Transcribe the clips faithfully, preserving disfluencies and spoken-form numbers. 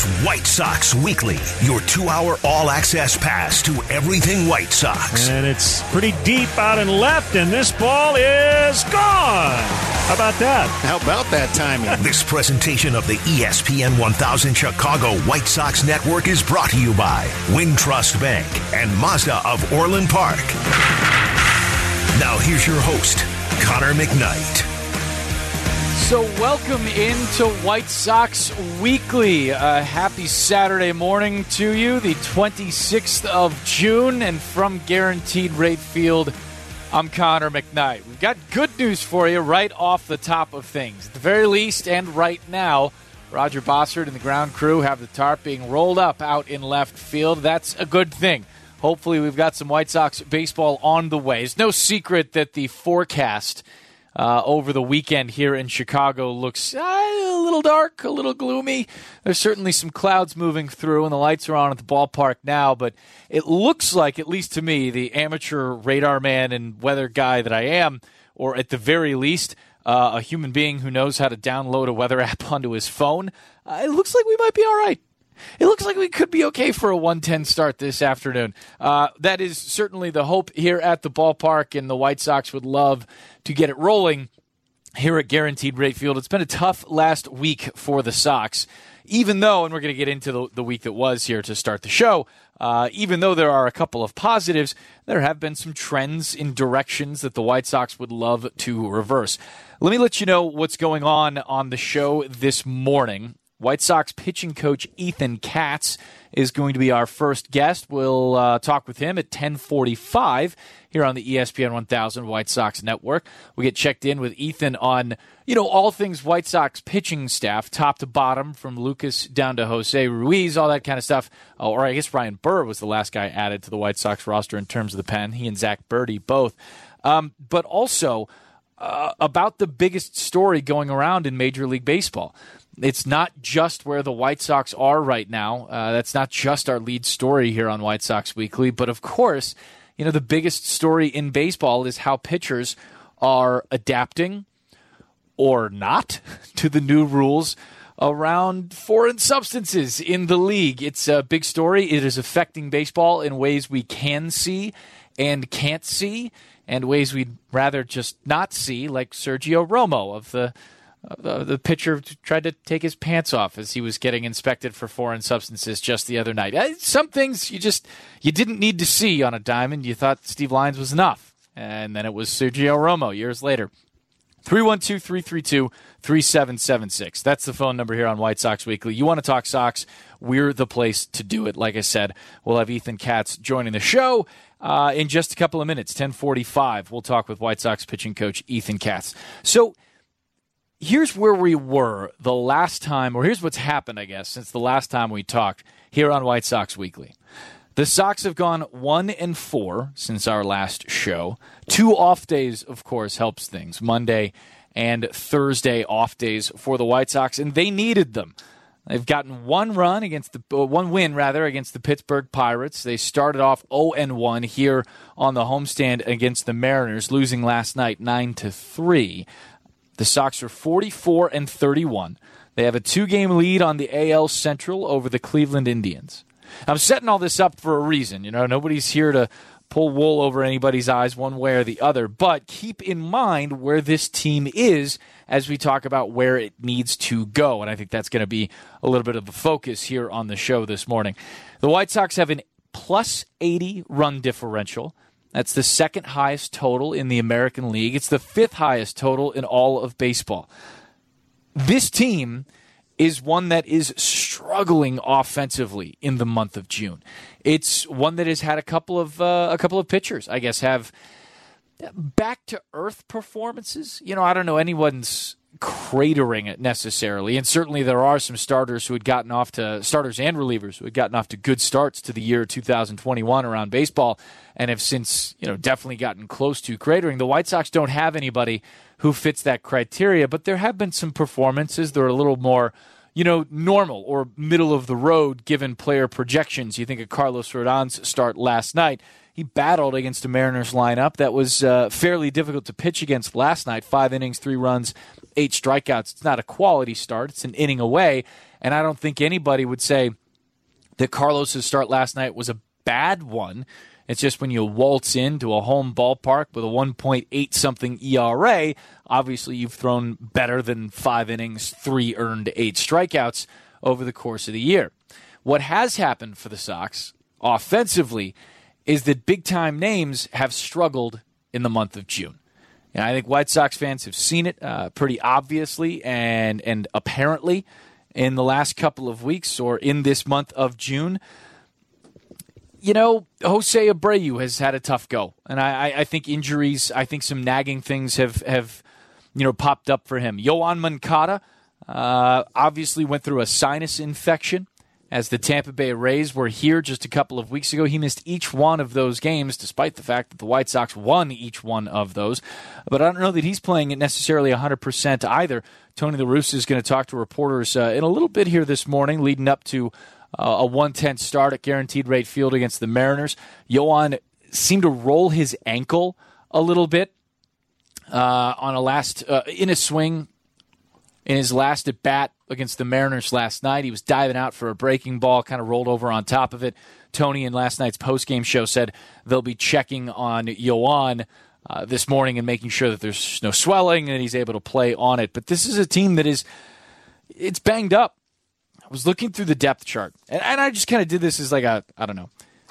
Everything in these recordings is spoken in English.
It's White Sox Weekly, your two-hour all-access pass to everything White Sox. And it's pretty deep out and left, and this ball is gone. How about that? How about that timing? This presentation of the E S P N one thousand Chicago White Sox Network is brought to you by Wintrust Bank and Mazda of Orland Park. Now here's your host, Connor McKnight. So welcome into White Sox Weekly. Uh, happy Saturday morning to you, the twenty-sixth of June, and from Guaranteed Rate Field, I'm Connor McKnight. We've got good news for you right off the top of things. At the very least, and right now, Roger Bossard and the ground crew have the tarp being rolled up out in left field. That's a good thing. Hopefully we've got some White Sox baseball on the way. It's no secret that the forecast Uh, over the weekend here in Chicago looks uh, a little dark, a little gloomy. There's certainly some clouds moving through, and the lights are on at the ballpark now, but it looks like, at least to me, the amateur radar man and weather guy that I am, or at the very least, uh, a human being who knows how to download a weather app onto his phone, uh, it looks like we might be all right. It looks like we could be okay for a one ten start this afternoon. Uh, that is certainly the hope here at the ballpark, and the White Sox would love to get it rolling here at Guaranteed Rate Field. It's been a tough last week for the Sox, even though, and we're going to get into the, the week that was here to start the show, uh, even though there are a couple of positives, there have been some trends in directions that the White Sox would love to reverse. Let me let you know what's going on on the show this morning. White Sox pitching coach Ethan Katz is going to be our first guest. We'll uh, talk with him at ten forty-five here on the E S P N one thousand White Sox Network. We get checked in with Ethan on, you know, all things White Sox pitching staff, top to bottom, from Lucas down to Jose Ruiz, all that kind of stuff. Oh, or I guess Ryan Burr was the last guy added to the White Sox roster in terms of the pen. He and Zach Birdie both. Um, but also uh, about the biggest story going around in Major League Baseball. It's not just where the White Sox are right now. Uh, that's not just our lead story here on White Sox Weekly. But, of course, you know, the biggest story in baseball is how pitchers are adapting or not to the new rules around foreign substances in the league. It's a big story. It is affecting baseball in ways we can see and can't see, and ways we'd rather just not see, like Sergio Romo of the Uh, the pitcher tried to take his pants off as he was getting inspected for foreign substances just the other night. Uh, some things you just you didn't need to see on a diamond. You thought Steve Lyons was enough, and then it was Sergio Romo years later. three one two, three three two, three seven seven six. That's the phone number here on White Sox Weekly. You want to talk Sox, we're the place to do it. Like I said, we'll have Ethan Katz joining the show uh, in just a couple of minutes, ten forty-five. We'll talk with White Sox pitching coach Ethan Katz. So, here's where we were the last time, or here's what's happened, I guess, since the last time we talked here on White Sox Weekly. The Sox have gone one and four since our last show. Two off days, of course, helps things. Monday and Thursday off days for the White Sox, and they needed them. They've gotten one run against the uh, one win rather against the Pittsburgh Pirates. They started off oh and one here on the homestand against the Mariners, losing last night nine to three. The Sox are forty-four and thirty-one. They have a two-game lead on the A L Central over the Cleveland Indians. I'm setting all this up for a reason. You know, nobody's here to pull wool over anybody's eyes one way or the other. But keep in mind where this team is as we talk about where it needs to go. And I think that's going to be a little bit of the focus here on the show this morning. The White Sox have an plus eighty run differential. That's the second highest total in the American League. It's the fifth highest total in all of baseball. This team is one that is struggling offensively in the month of June. It's one that has had a couple of uh, a couple of pitchers, I guess, have back to earth performances. You know, I don't know anyone's cratering it necessarily, and certainly there are some starters who had gotten off to starters and relievers who had gotten off to good starts to the year two thousand twenty-one around baseball, and have since, you know, definitely gotten close to cratering. The White Sox don't have anybody who fits that criteria, but there have been some performances that are a little more, you know, normal or middle of the road given player projections. You think of Carlos Rodon's start last night. He battled against a Mariners lineup that was uh, fairly difficult to pitch against last night. Five innings, three runs, eight strikeouts. It's not a quality start. It's an inning away. And I don't think anybody would say that Carlos' start last night was a bad one. It's just when you waltz into a home ballpark with a one point eight something E R A, obviously you've thrown better than five innings, three earned, eight strikeouts over the course of the year. What has happened for the Sox offensively is that big-time names have struggled in the month of June. And I think White Sox fans have seen it uh, pretty obviously and and apparently in the last couple of weeks or in this month of June. You know, Jose Abreu has had a tough go, and I, I think injuries, I think some nagging things have, have you know, popped up for him. Yoan Moncada uh, obviously went through a sinus infection as the Tampa Bay Rays were here just a couple of weeks ago. He missed each one of those games, despite the fact that the White Sox won each one of those. But I don't know that he's playing it necessarily one hundred percent either. Tony La Russa is going to talk to reporters uh, in a little bit here this morning, leading up to Uh, a one ten start at Guaranteed Rate Field against the Mariners. Yoan seemed to roll his ankle a little bit uh, on a last uh, in a swing in his last at bat against the Mariners last night. He was diving out for a breaking ball, kind of rolled over on top of it. Tony in last night's postgame show said they'll be checking on Yoan uh, this morning and making sure that there's no swelling and he's able to play on it. But this is a team that is it's banged up. I was looking through the depth chart, and, and I just kind of did this as like a, I don't know,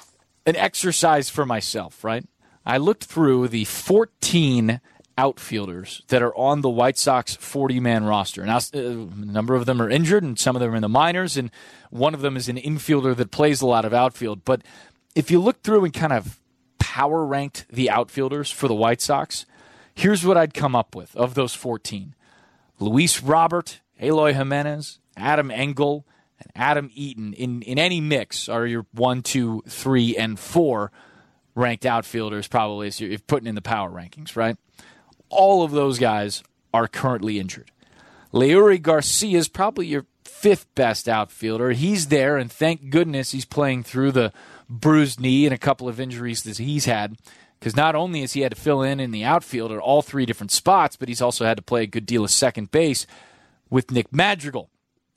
an exercise for myself, right? I looked through the fourteen outfielders that are on the White Sox forty-man roster. Now, a number of them are injured, and some of them are in the minors, and one of them is an infielder that plays a lot of outfield. But if you look through and kind of power ranked the outfielders for the White Sox, here's what I'd come up with of those fourteen. Luis Robert, Eloy Jimenez, Adam Engel, and Adam Eaton in, in any mix are your one, two, three, and four ranked outfielders probably as you're putting in the power rankings, right? All of those guys are currently injured. Leury Garcia is probably your fifth best outfielder. He's there, and thank goodness he's playing through the bruised knee and a couple of injuries that he's had, because not only has he had to fill in in the outfield at all three different spots, but he's also had to play a good deal of second base with Nick Madrigal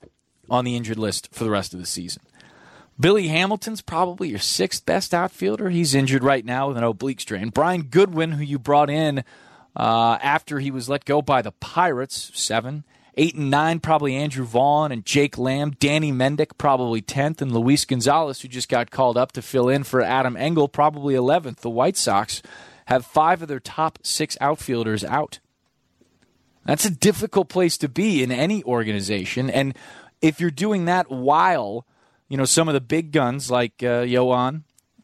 on the injured list for the rest of the season. Billy Hamilton's probably your sixth best outfielder. He's injured right now with an oblique strain. Brian Goodwin, who you brought in uh, after he was let go by the Pirates, seven. Eight and nine, probably Andrew Vaughn and Jake Lamb. Danny Mendick, probably tenth. And Luis Gonzalez, who just got called up to fill in for Adam Engel, probably eleventh. The White Sox have five of their top six outfielders out. That's a difficult place to be in any organization. And if you're doing that while, you know, some of the big guns like uh, Yoan,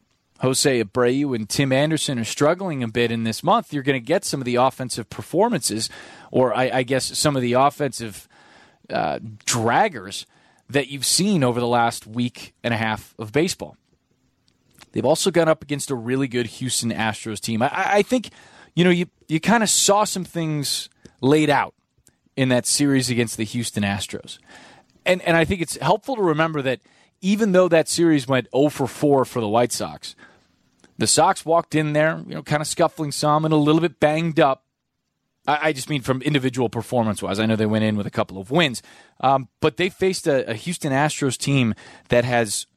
Jose Abreu, and Tim Anderson are struggling a bit in this month, you're going to get some of the offensive performances, or I, I guess some of the offensive uh, draggers that you've seen over the last week and a half of baseball. They've also gone up against a really good Houston Astros team. I, I think, you know, you, you kind of saw some things laid out in that series against the Houston Astros. And and I think it's helpful to remember that even though that series went oh for four for the White Sox, the Sox walked in there, you know, kind of scuffling some and a little bit banged up. I, I just mean from individual performance-wise. I know they went in with a couple of wins. Um, but they faced a, a Houston Astros team that has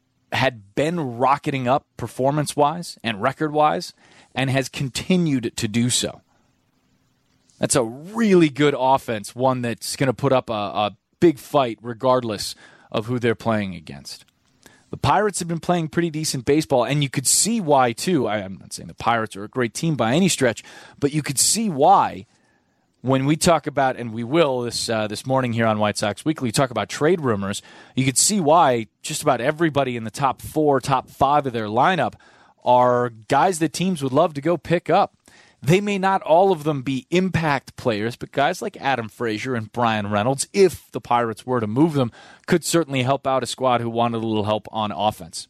had been rocketing up performance-wise and record-wise and has continued to do so. That's a really good offense, one that's going to put up a, a big fight regardless of who they're playing against. The Pirates have been playing pretty decent baseball, and you could see why, too. I, I'm not saying the Pirates are a great team by any stretch, but you could see why when we talk about, and we will this uh, this morning here on White Sox Weekly, talk about trade rumors, you could see why just about everybody in the top four, top five of their lineup are guys that teams would love to go pick up. They may not all of them be impact players, but guys like Adam Frazier and Brian Reynolds, if the Pirates were to move them, could certainly help out a squad who wanted a little help on offense.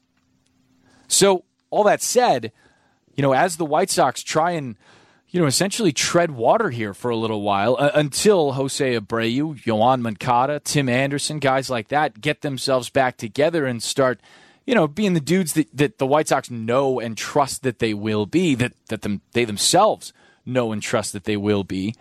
So, all that said, you know, as the White Sox try and, you know, essentially tread water here for a little while, uh, until Jose Abreu, Yoan Moncada, Tim Anderson, guys like that get themselves back together and start, you know, being the dudes that, that the White Sox know and trust that they will be, that, that them, they themselves know and trust that they will be,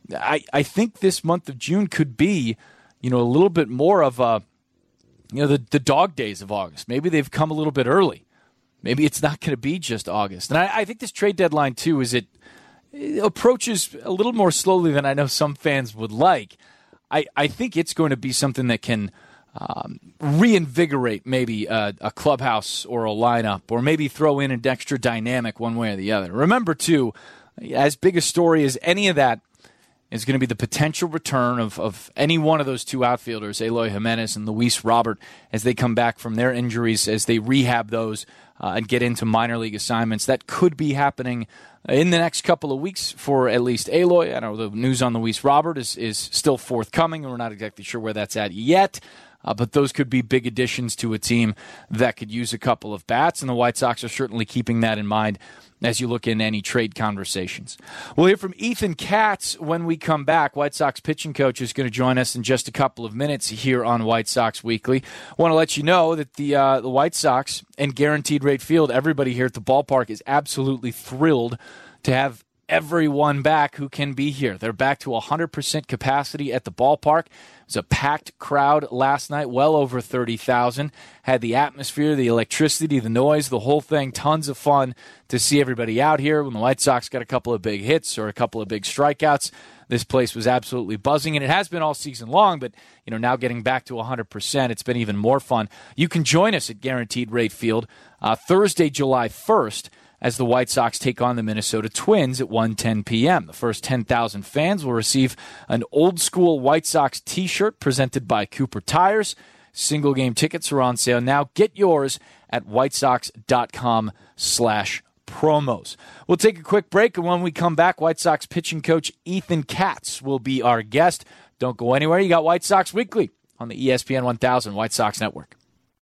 I, I think this month of June could be, you know, a little bit more of a, you know, the, the dog days of August. Maybe they've come a little bit early. Maybe it's not going to be just August. And I, I think this trade deadline, too, is it, it approaches a little more slowly than I know some fans would like. I, I think it's going to be something that can um, reinvigorate maybe a, a clubhouse or a lineup, or maybe throw in an extra dynamic one way or the other. Remember, too, as big a story as any of that is going to be the potential return of, of any one of those two outfielders, Eloy Jimenez and Luis Robert, as they come back from their injuries, as they rehab those uh, and get into minor league assignments. That could be happening in the next couple of weeks for at least Eloy. I know the news on Luis Robert is, is still forthcoming, and we're not exactly sure where that's at yet. Uh, but those could be big additions to a team that could use a couple of bats, and the White Sox are certainly keeping that in mind as you look in any trade conversations. We'll hear from Ethan Katz when we come back. White Sox pitching coach is going to join us in just a couple of minutes here on White Sox Weekly. I want to let you know that the uh, the White Sox and Guaranteed Rate Field, everybody here at the ballpark is absolutely thrilled to have everyone back who can be here. They're back to one hundred percent capacity at the ballpark. It was a packed crowd last night, well over thirty thousand. Had the atmosphere, the electricity, the noise, the whole thing. Tons of fun to see everybody out here. When the White Sox got a couple of big hits or a couple of big strikeouts, this place was absolutely buzzing, and it has been all season long, but you know, now getting back to one hundred percent, it's been even more fun. You can join us at Guaranteed Rate Field uh, Thursday, July first, as the White Sox take on the Minnesota Twins at one ten p.m. The first ten thousand fans will receive an old-school White Sox t-shirt presented by Cooper Tires. Single-game tickets are on sale now. Get yours at whitesox.com slash promos. We'll take a quick break, and when we come back, White Sox pitching coach Ethan Katz will be our guest. Don't go anywhere. You got White Sox Weekly on the E S P N one thousand White Sox Network.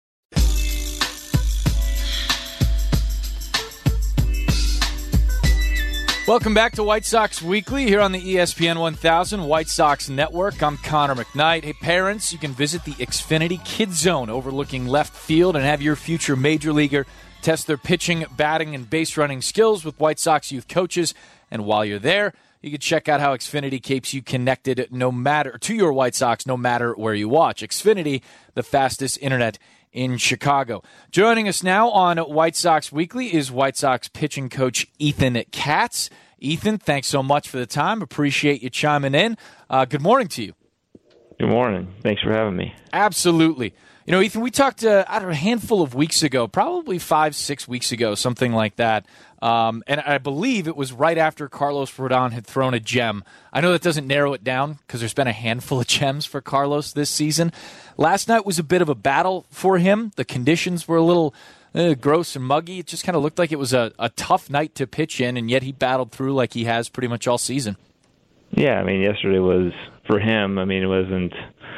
Welcome back to White Sox Weekly here on the E S P N one thousand White Sox Network. I'm Connor McKnight. Hey, parents, you can visit the Xfinity Kids Zone overlooking left field and have your future major leaguer test their pitching, batting, and base running skills with White Sox youth coaches. And while you're there, you can check out how Xfinity keeps you connected no matter to your White Sox, no matter where you watch. Xfinity, the fastest internet in Chicago. Joining us now on White Sox Weekly is White Sox pitching coach Ethan Katz. Ethan, thanks so much for the time. Appreciate you chiming in. Uh, good morning to you. Good morning. Thanks for having me. Absolutely. You know, Ethan, we talked uh, I don't know, a handful of weeks ago, probably five, six weeks ago, something like that. Um, and I believe it was right after Carlos Rodon had thrown a gem. I know that doesn't narrow it down because there's been a handful of gems for Carlos this season. Last night was a bit of a battle for him. The conditions were a little uh, gross and muggy. It just kind of looked like it was a, a tough night to pitch in, and yet he battled through like he has pretty much all season. Yeah, I mean, yesterday was, for him, I mean, it wasn't,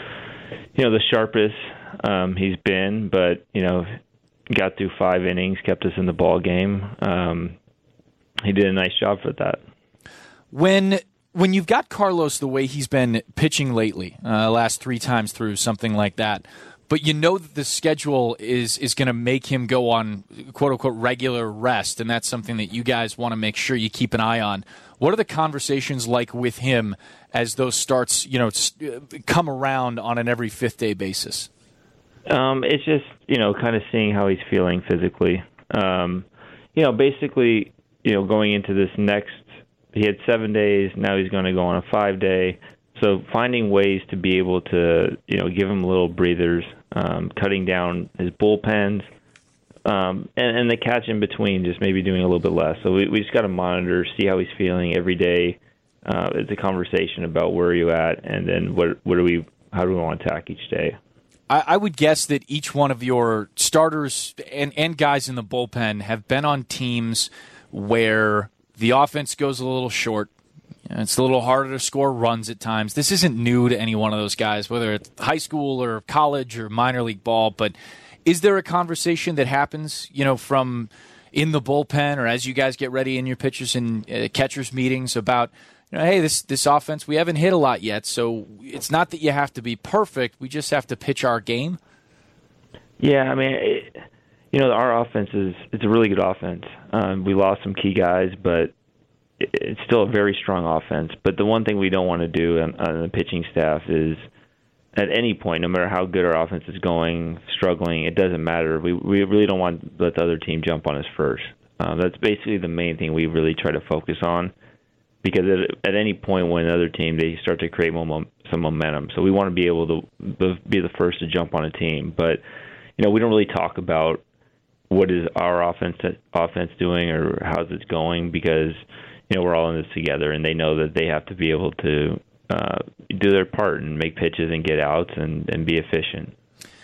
you know, the sharpest um, he's been, but, you know, got through five innings, kept us in the ball game. Um, he did a nice job for that. When when you've got Carlos the way he's been pitching lately, uh, last three times through, something like that, but you know that the schedule is is going to make him go on quote-unquote regular rest, and that's something that you guys want to make sure you keep an eye on. What are the conversations like with him as those starts, you know, come around on an every fifth day basis? Um, it's just, you know, kind of seeing how he's feeling physically. Um, you know, basically, you know, going into this next, he had seven days, now he's going to go on a five-day. So finding ways to be able to, you know, give him little breathers, um, cutting down his bullpens, um, and, and the catch in between, just maybe doing a little bit less. So we, we just got to monitor, see how he's feeling every day. Uh, it's a conversation about where are you at, and then what, what do we, how do we want to attack each day. I would guess that each one of your starters and, and guys in the bullpen have been on teams where the offense goes a little short. It's a little harder to score runs at times. This isn't new to any one of those guys, whether it's high school or college or minor league ball. But is there a conversation that happens, you know, from in the bullpen or as you guys get ready in your pitchers and uh, catchers meetings about, you know, hey, this this offense, we haven't hit a lot yet, so it's not that you have to be perfect. We just have to pitch our game. Yeah, I mean, it, you know, our offense is it's a really good offense. Um, we lost some key guys, but it's still a very strong offense. But the one thing we don't want to do on, on the pitching staff is, at any point, no matter how good our offense is going, struggling, it doesn't matter. We we really don't want to let the other team jump on us first. Uh, that's basically the main thing we really try to focus on, because at, at any point when another team, they start to create mom- some momentum. So we want to be able to be the first to jump on a team. But, you know, we don't really talk about what is our offense offense doing or how's it going, because, you know, we're all in this together, and they know that they have to be able to uh, do their part and make pitches and get outs and, and be efficient.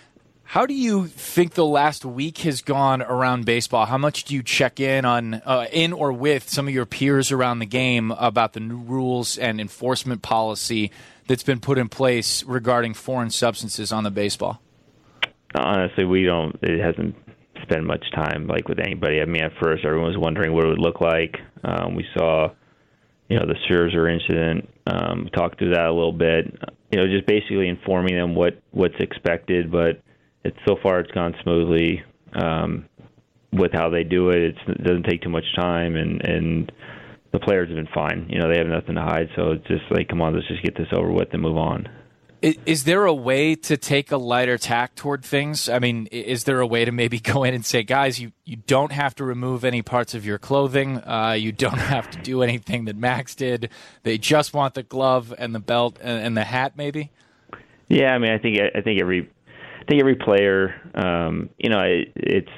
How do you think the last week has gone around baseball? How much do you check in on, uh, in or with some of your peers around the game about the new rules and enforcement policy that's been put in place regarding foreign substances on the baseball? Honestly, we don't. It hasn't spent much time like with anybody. I mean, at first, everyone was wondering what it would look like. Um, we saw, you know, the Scherzer incident. Um, we talked through that a little bit. You know, just basically informing them what, what's expected, but it's so far it's gone smoothly um, with how they do it. It's, it doesn't take too much time, and, and the players have been fine. You know, they have nothing to hide, so it's just like, come on, let's just get this over with and move on. Is, is there a way to take a lighter tack toward things? I mean, is there a way to maybe go in and say, guys, you, you don't have to remove any parts of your clothing. Uh, you don't have to do anything that Max did. They just want the glove and the belt and, and the hat, maybe? Yeah, I mean, I think I think every I think every player, um, you know, it, it's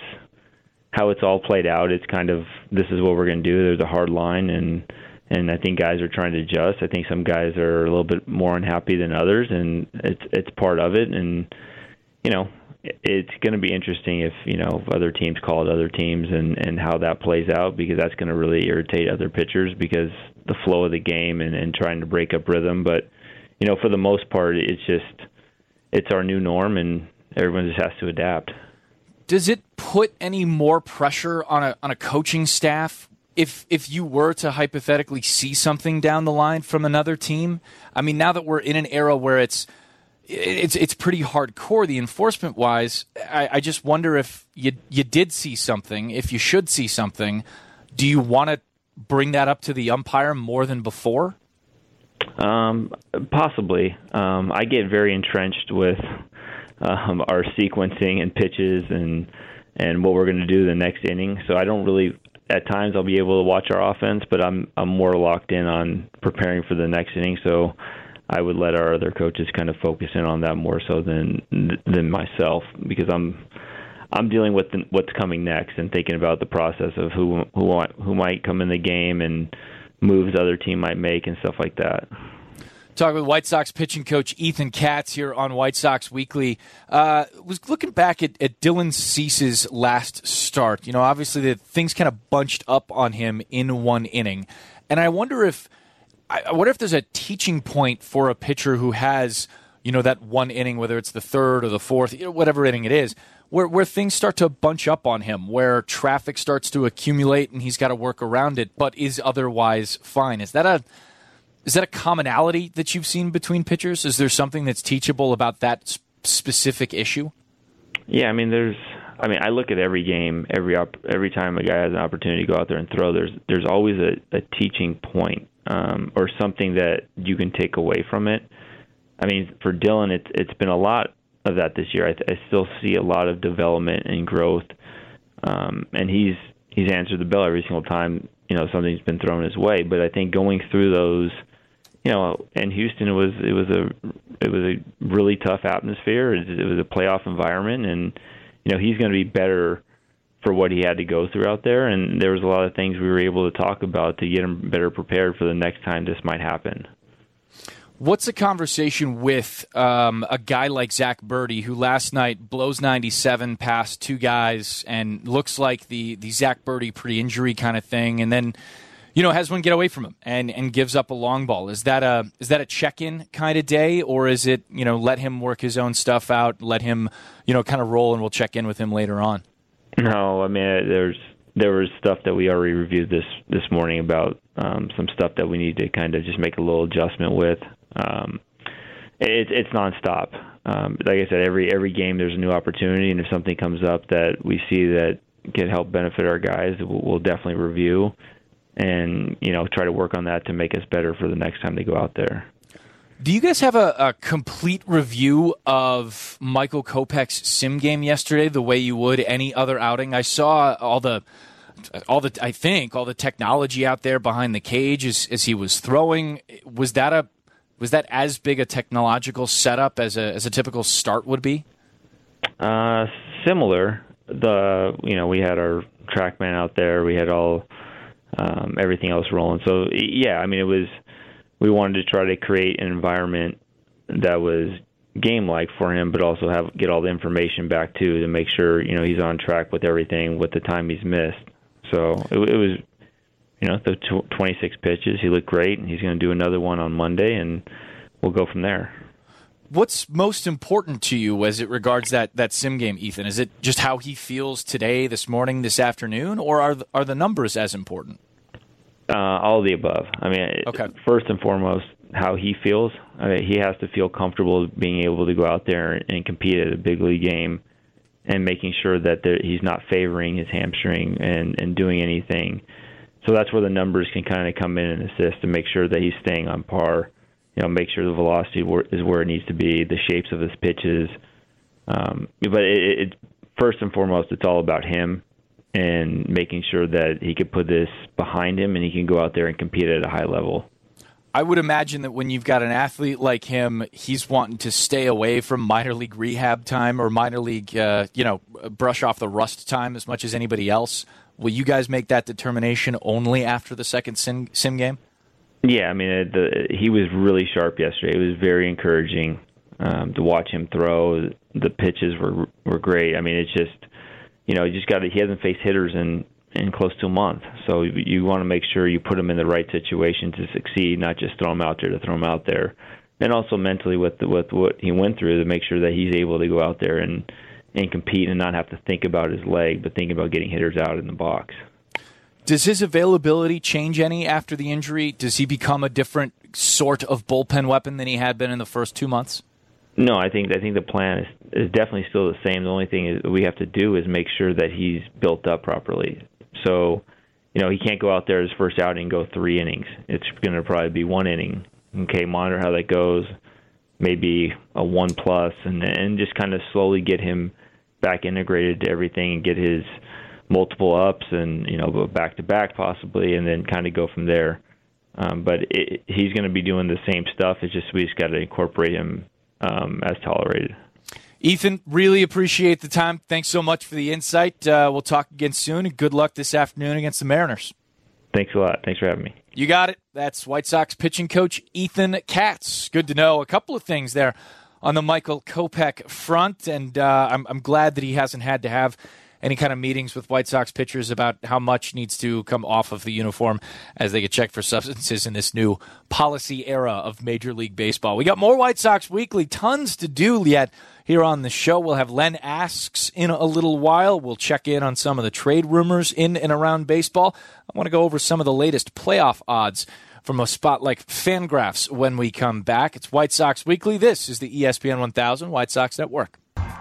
how it's all played out. It's kind of, this is what we're going to do. There's a hard line, and and I think guys are trying to adjust. I think some guys are a little bit more unhappy than others, and it's it's part of it. And, you know, it's going to be interesting if, you know, other teams call it other teams and, and how that plays out, because that's going to really irritate other pitchers, because the flow of the game and, and trying to break up rhythm. But, you know, for the most part, it's just, it's our new norm, and everyone just has to adapt. Does it put any more pressure on a on a coaching staff if if you were to hypothetically see something down the line from another team? I mean, now that we're in an era where it's it's it's pretty hardcore, the enforcement wise, I, I just wonder if you you did see something, if you should see something, do you want to bring that up to the umpire more than before? Um, possibly. Um, I get very entrenched with Um, our sequencing and pitches and and what we're going to do the next inning. So I don't really, at times I'll be able to watch our offense, but I'm I'm more locked in on preparing for the next inning. So I would let our other coaches kind of focus in on that more so than than myself, because I'm I'm dealing with the, what's coming next and thinking about the process of who who who might come in the game and moves the other team might make and stuff like that. Talking with White Sox pitching coach Ethan Katz here on White Sox Weekly. Uh, was looking back at, at Dylan Cease's last start. You know, obviously the things kind of bunched up on him in one inning, and I wonder if I wonder if there's a teaching point for a pitcher who has, you know, that one inning, whether it's the third or the fourth, you know, whatever inning it is, where where things start to bunch up on him, where traffic starts to accumulate and he's got to work around it, but is otherwise fine. Is that a Is that a commonality that you've seen between pitchers? Is there something that's teachable about that specific issue? Yeah, I mean, there's. I mean, I look at every game, every op, every time a guy has an opportunity to go out there and throw. There's there's always a, a teaching point um, or something that you can take away from it. I mean, for Dylan, it's it's been a lot of that this year. I, I still see a lot of development and growth, um, and he's he's answered the bell every single time, you know, something's been thrown his way. But I think going through those. You know, in Houston, it was it was a it was a really tough atmosphere. It, it was a playoff environment, and you know he's going to be better for what he had to go through out there. And there was a lot of things we were able to talk about to get him better prepared for the next time this might happen. What's the conversation with um, a guy like Zach Birdie, who last night blows ninety-seven past two guys and looks like the the Zach Birdie pre-injury kind of thing, and then, you know, has one get away from him and, and gives up a long ball? Is that a is that a check-in kind of day, or is it, you know, let him work his own stuff out, let him, you know, kind of roll, and we'll check in with him later on? No, I mean, there's there was stuff that we already reviewed this this morning about um, some stuff that we need to kind of just make a little adjustment with. Um, it, it's nonstop. Um, like I said, every every game there's a new opportunity, and if something comes up that we see that can help benefit our guys, we'll, we'll definitely review. and, you know, try to work on that to make us better for the next time they go out there. Do you guys have a, a complete review of Michael Kopech's sim game yesterday, the way you would any other outing? I saw all the, all the, I think all the technology out there behind the cage as, as he was throwing. Was that a, was that as big a technological setup as a as a typical start would be? Uh, similar. The you know we had our TrackMan out there. We had all um, everything else rolling. So yeah, I mean it was. We wanted to try to create an environment that was game-like for him, but also have get all the information back too to make sure you know he's on track with everything with the time he's missed. So it, it was, you know, the twenty-six pitches. He looked great, and he's going to do another one on Monday, and we'll go from there. What's most important to you as it regards that, that sim game, Ethan? Is it just how he feels today, this morning, this afternoon, or are the, are the numbers as important? Uh, all of the above. I mean, okay. First and foremost, how he feels. I mean, he has to feel comfortable being able to go out there and compete at a big league game and making sure that there, he's not favoring his hamstring and, and doing anything. So that's where the numbers can kind of come in and assist to make sure that he's staying on par, you know, make sure the velocity is where it needs to be, the shapes of his pitches. Um, but it, it, first and foremost, it's all about him and making sure that he could put this behind him and he can go out there and compete at a high level. I would imagine that when you've got an athlete like him, he's wanting to stay away from minor league rehab time or minor league, uh, you know, brush off the rust time as much as anybody else. Will you guys make that determination only after the second sim, sim game? Yeah, I mean, it, the, he was really sharp yesterday. It was very encouraging um, to watch him throw. The pitches were were great. I mean, it's just, you know, you just got to, he hasn't faced hitters in, in close to a month. So you want to make sure you put him in the right situation to succeed, not just throw him out there to throw him out there. And also mentally with the, with what he went through to make sure that he's able to go out there and, and compete and not have to think about his leg, but think about getting hitters out in the box. Does his availability change any after the injury? Does he become a different sort of bullpen weapon than he had been in the first two months? No, I think I think the plan is, is definitely still the same. The only thing is we have to do is make sure that he's built up properly. So, you know, he can't go out there his first outing and go three innings. It's going to probably be one inning. Okay, monitor how that goes. Maybe a one plus, and and just kind of slowly get him back integrated to everything and get his multiple ups and, you know, go back to back possibly, and then kind of go from there. Um, but it, he's going to be doing the same stuff. It's just we just got to incorporate him um, as tolerated. Ethan, really appreciate the time. Thanks so much for the insight. Uh, we'll talk again soon, and good luck this afternoon against the Mariners. Thanks a lot. Thanks for having me. You got it. That's White Sox pitching coach Ethan Katz. Good to know a couple of things there on the Michael Kopech front, and uh, I'm, I'm glad that he hasn't had to have any kind of meetings with White Sox pitchers about how much needs to come off of the uniform as they get checked for substances in this new policy era of Major League Baseball. We got more White Sox Weekly, tons to do yet here on the show. We'll have Len Asks in a little while. We'll check in on some of the trade rumors in and around baseball. I want to go over some of the latest playoff odds from a spot like Fangraphs when we come back. It's White Sox Weekly. This is the E S P N one thousand White Sox Network.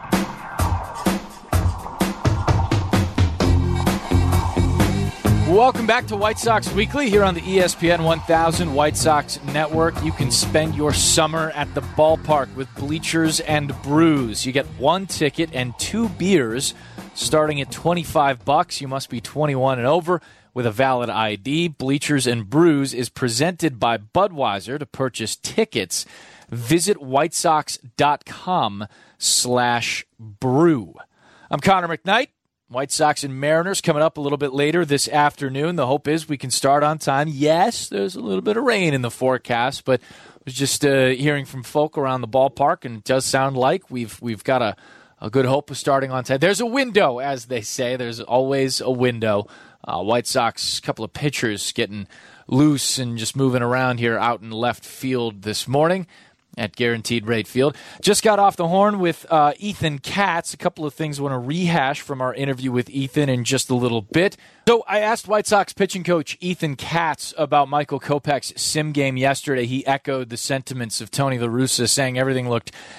Welcome back to White Sox Weekly here on the E S P N one thousand White Sox Network. You can spend your summer at the ballpark with Bleachers and Brews. You get one ticket and two beers starting at twenty-five bucks. You must be twenty-one and over with a valid I D. Bleachers and Brews is presented by Budweiser. To purchase tickets, visit whitesox.com slash brew. I'm Connor McKnight. White Sox and Mariners coming up a little bit later this afternoon. The hope is we can start on time. Yes, there's a little bit of rain in the forecast, but I was just uh, hearing from folk around the ballpark, and it does sound like we've we've got a, a good hope of starting on time. There's a window, as they say. There's always a window. Uh, White Sox, a couple of pitchers getting loose and just moving around here out in left field this morning at Guaranteed Rate Field. Just got off the horn with uh, Ethan Katz. A couple of things I want to rehash from our interview with Ethan in just a little bit. So I asked White Sox pitching coach Ethan Katz about Michael Kopech's sim game yesterday. He echoed the sentiments of Tony La Russa, saying everything looked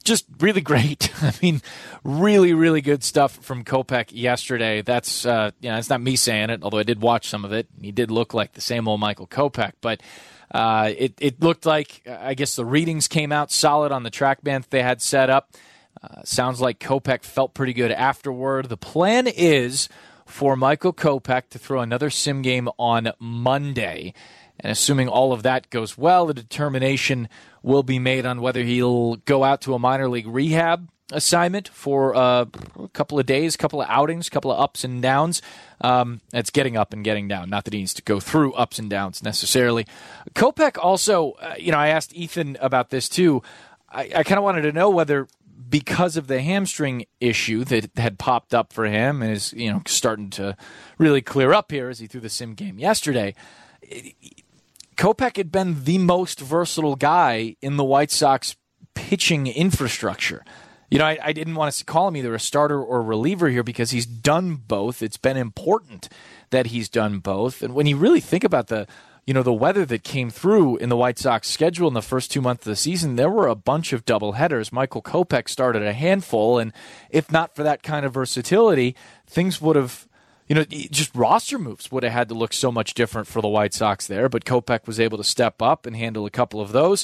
just really great. I mean, really, really good stuff from Kopech yesterday. That's, uh, you know, it's not me saying it, although I did watch some of it. He did look like the same old Michael Kopech, but uh, it, it looked like, I guess the readings came out solid on the TrackMan they had set up. Uh, sounds like Kopech felt pretty good afterward. The plan is for Michael Kopech to throw another sim game on Monday. And assuming all of that goes well, the determination will be made on whether he'll go out to a minor league rehab assignment for uh, a couple of days, a couple of outings, a couple of ups and downs. Um, it's getting up and getting down. Not that he needs to go through ups and downs necessarily. Kopech also, uh, you know, I asked Ethan about this too. I, I kind of wanted to know whether because of the hamstring issue that had popped up for him and is, you know, starting to really clear up here as he threw the sim game yesterday, it, Kopech had been the most versatile guy in the White Sox pitching infrastructure. You know, I, I didn't want to call him either a starter or reliever here because he's done both. It's been important that he's done both. And when you really think about the, you know, the weather that came through in the White Sox schedule in the first two months of the season, there were a bunch of doubleheaders. Michael Kopech started a handful, and if not for that kind of versatility, things would have, you know, just roster moves would have had to look so much different for the White Sox there, but Kopech was able to step up and handle a couple of those.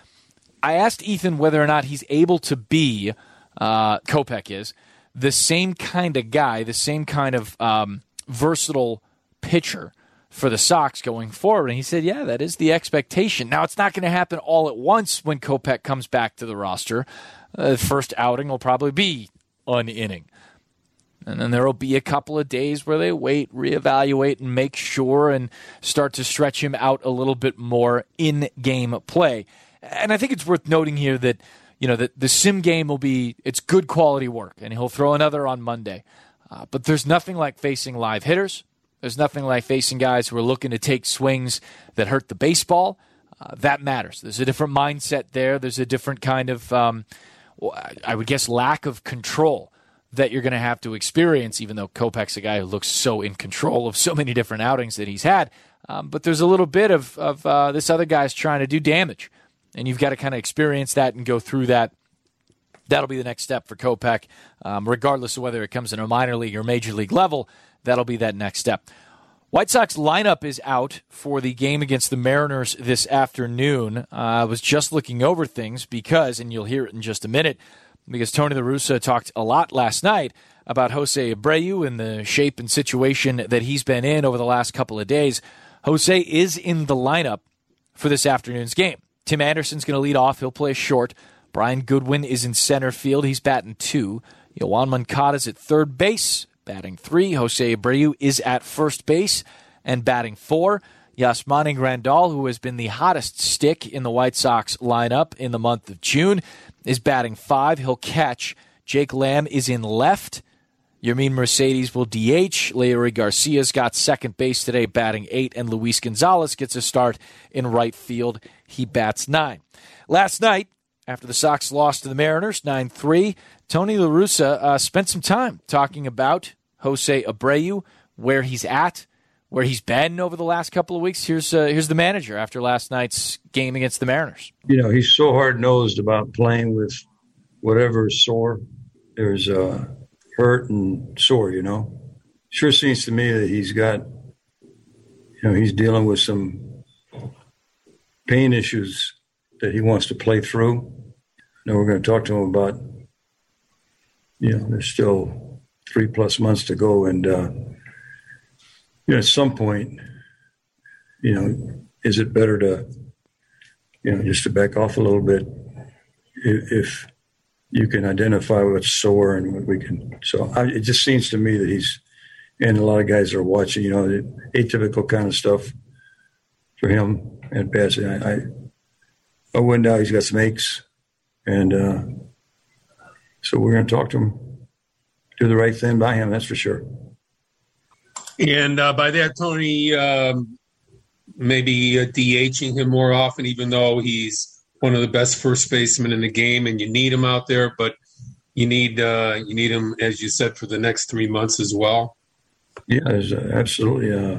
I asked Ethan whether or not he's able to be, uh, Kopech is, the same kind of guy, the same kind of um, versatile pitcher for the Sox going forward. And he said, yeah, that is the expectation. Now, it's not going to happen all at once when Kopech comes back to the roster. Uh, the first outing will probably be an inning. And then there will be a couple of days where they wait, reevaluate, and make sure and start to stretch him out a little bit more in game play. And I think it's worth noting here that, you know, that the sim game will be, it's good quality work, and he'll throw another on Monday. Uh, but there's nothing like facing live hitters. There's nothing like facing guys who are looking to take swings that hurt the baseball. Uh, that matters. There's a different mindset there. There's a different kind of, um, I would guess, lack of control that you're going to have to experience, even though Kopech's a guy who looks so in control of so many different outings that he's had. Um, but there's a little bit of, of uh, this other guy's trying to do damage, and you've got to kind of experience that and go through that. That'll be the next step for Kopech, um, regardless of whether it comes in a minor league or major league level. That'll be that next step. White Sox lineup is out for the game against the Mariners this afternoon. Uh, I was just looking over things because, and you'll hear it in just a minute, because Tony La Russa talked a lot last night about Jose Abreu and the shape and situation that he's been in over the last couple of days. Jose is in the lineup for this afternoon's game. Tim Anderson's going to lead off. He'll play short. Brian Goodwin is in center field. He's batting two. Yoan Moncada's at third base, batting three. Jose Abreu is at first base and batting four. Yasmani Grandal, who has been the hottest stick in the White Sox lineup in the month of June, is batting five. He'll catch. Jake Lamb is in left. Yermin Mercedes will D H. Leury Garcia's got second base today, batting eight. And Luis Gonzalez gets a start in right field. He bats nine. Last night, after the Sox lost to the Mariners, nine three, Tony La Russa uh, spent some time talking about Jose Abreu, where he's at, where he's been over the last couple of weeks. Here's uh, here's the manager after last night's game against the Mariners. You know, he's so hard-nosed about playing with whatever is sore. There's uh, hurt and sore, you know. Sure seems to me that he's got, you know, he's dealing with some pain issues that he wants to play through. Now we're going to talk to him about, you know, there's still three-plus months to go, and uh, you know, at some point, you know, is it better to, you know, just to back off a little bit if, if you can identify what's sore and what we can. So I, it just seems to me that he's, and a lot of guys are watching, you know, the atypical kind of stuff for him and passing. I, I, I went out, he's got some aches, and uh, so we're going to talk to him, do the right thing by him, that's for sure. And uh, by that, Tony, um, maybe uh, DHing him more often, even though he's one of the best first basemen in the game, and you need him out there. But you need uh, you need him, as you said, for the next three months as well. Yeah, uh, absolutely. Uh,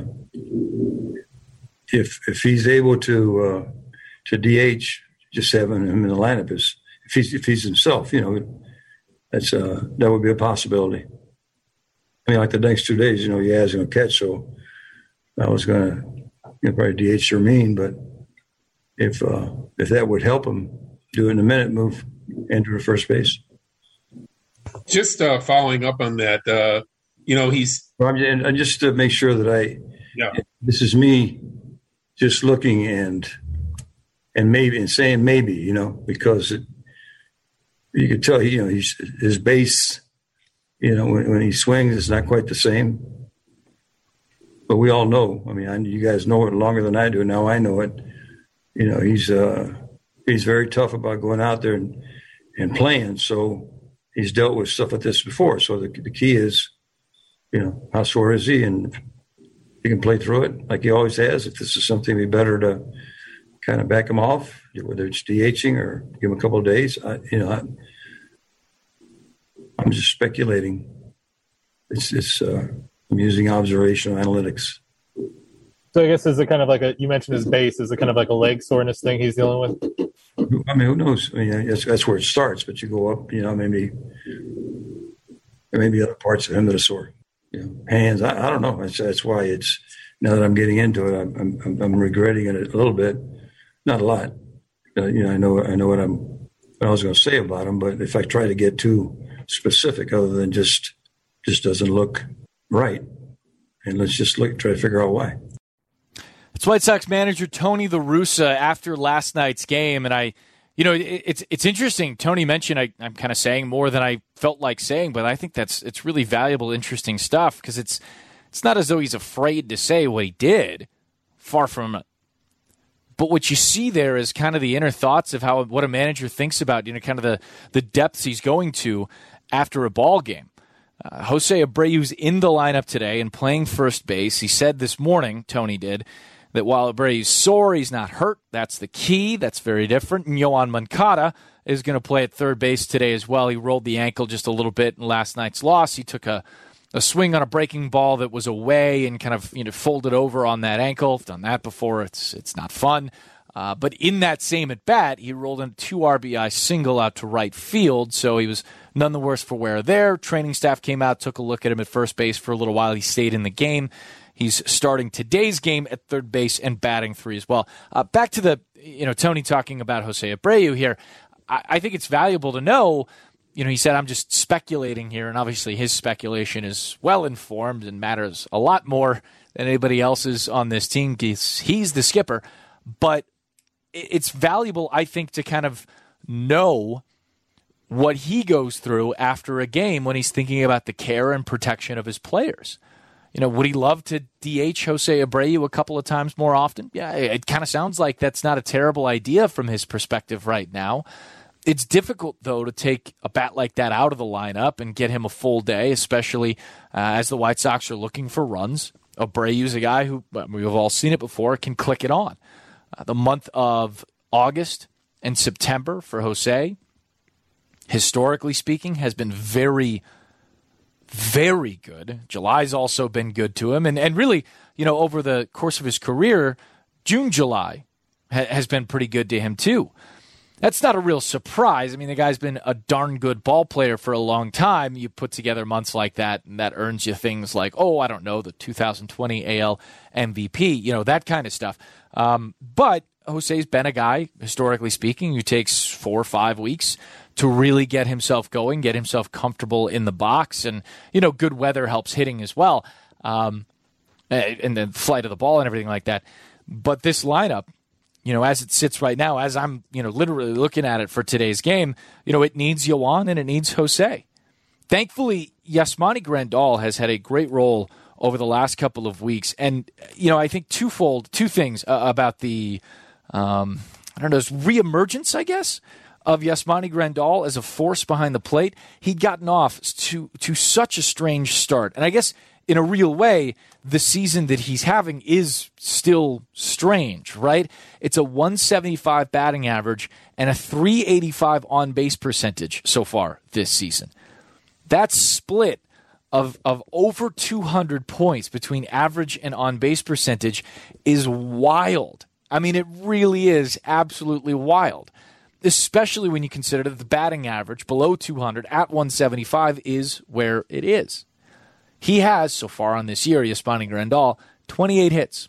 if if he's able to uh, to D H, just having him in the lineup is if he's if he's himself, you know, that's uh, that would be a possibility. I mean, like the next two days, you know, yeah, he's going to catch, so I was going to you know, probably D H Jermaine, but if uh, if that would help him do it in a minute, move Andrew to first base. Just uh, following up on that, uh, you know, he's well, I'm, and, and just to make sure that I, yeah, this is me just looking and and maybe and saying maybe, you know, because it, you could tell, you know, he's his base, you know, when, when he swings, it's not quite the same. But we all know. I mean, I, you guys know it longer than I do. Now I know it. You know, he's uh, he's very tough about going out there and, and playing. So he's dealt with stuff like this before. So the, the key is, you know, how sore is he? And he can play through it like he always has. If this is something, it'd be better to kind of back him off, whether it's DHing or give him a couple of days. I, you know, I, I'm just speculating. It's, it's uh, I'm using observational analytics. So I guess is it kind of like a, you mentioned his base, is it kind of like a leg soreness thing he's dealing with? I mean, who knows? I mean, that's, that's where it starts, but you go up, you know, maybe there may be other parts of him that are sore. You know, hands, I, I don't know. That's, that's why it's, now that I'm getting into it, I'm, I'm, I'm regretting it a little bit. Not a lot. Uh, you know, I know, I know what I'm, what I was going to say about him, but if I try to get too specific other than just, just doesn't look right. And let's just look, try to figure out why. It's White Sox manager Tony La Russa after last night's game, and I, you know, it, it's it's interesting. Tony mentioned I, I'm kind of saying more than I felt like saying, but I think that's it's really valuable, interesting stuff because it's it's not as though he's afraid to say what he did. Far from it. But what you see there is kind of the inner thoughts of how what a manager thinks about, you know, kind of the the depths he's going to after a ball game. Uh, Jose Abreu's in the lineup today and playing first base. He said this morning, Tony did, that while Abreu's sore, he's not hurt. That's the key. That's very different. And Yoan Moncada is going to play at third base today as well. He rolled the ankle just a little bit in last night's loss. He took a, a swing on a breaking ball that was away and kind of you know folded over on that ankle. I've done that before. It's it's not fun. Uh, but in that same at-bat, he rolled a two R B I single out to right field, so he was none the worse for wear there. Training staff came out, took a look at him at first base for a little while. He stayed in the game. He's starting today's game at third base and batting three as well. Uh, back to the, you know, Tony talking about Jose Abreu here. I, I think it's valuable to know, you know, he said, I'm just speculating here, and obviously his speculation is well-informed and matters a lot more than anybody else's on this team. He's, he's the skipper. But it's valuable, I think, to kind of know what he goes through after a game when he's thinking about the care and protection of his players. You know, would he love to D H Jose Abreu a couple of times more often? Yeah, it kind of sounds like that's not a terrible idea from his perspective right now. It's difficult, though, to take a bat like that out of the lineup and get him a full day, especially uh, as the White Sox are looking for runs. Abreu's a guy who, we've all seen it before, can click it on. Uh, the month of August and September for Jose, historically speaking, has been very very good. July's also been good to him. And and really, you know, over the course of his career, June, July ha- has been pretty good to him too. That's not a real surprise. I mean, the guy's been a darn good ball player for a long time. You put together months like that, and that earns you things like, oh, I don't know, the two thousand twenty A L M V P, you know, that kind of stuff. Um, but Jose's been a guy, historically speaking, who takes four or five weeks to really get himself going, get himself comfortable in the box. And, you know, good weather helps hitting as well, um, and the flight of the ball and everything like that. But this lineup, you know, as it sits right now, as I'm, you know, literally looking at it for today's game, you know, it needs Yoan and it needs Jose. Thankfully, Yasmani Grandal has had a great role over the last couple of weeks. And, you know, I think twofold, two things uh, about the, um, I don't know, reemergence, I guess, of Yasmani Grandal as a force behind the plate. He'd gotten off to to such a strange start. And I guess in a real way, the season that he's having is still strange, right? It's a one seventy-five batting average and a three eighty-five on-base percentage so far this season. That split of, of over two hundred points between average and on-base percentage is wild. I mean, it really is absolutely wild. especially when you consider that the batting average below two hundred at one seventy-five is where it is. He has, so far on this year, Yasmani Grandal, twenty-eight hits.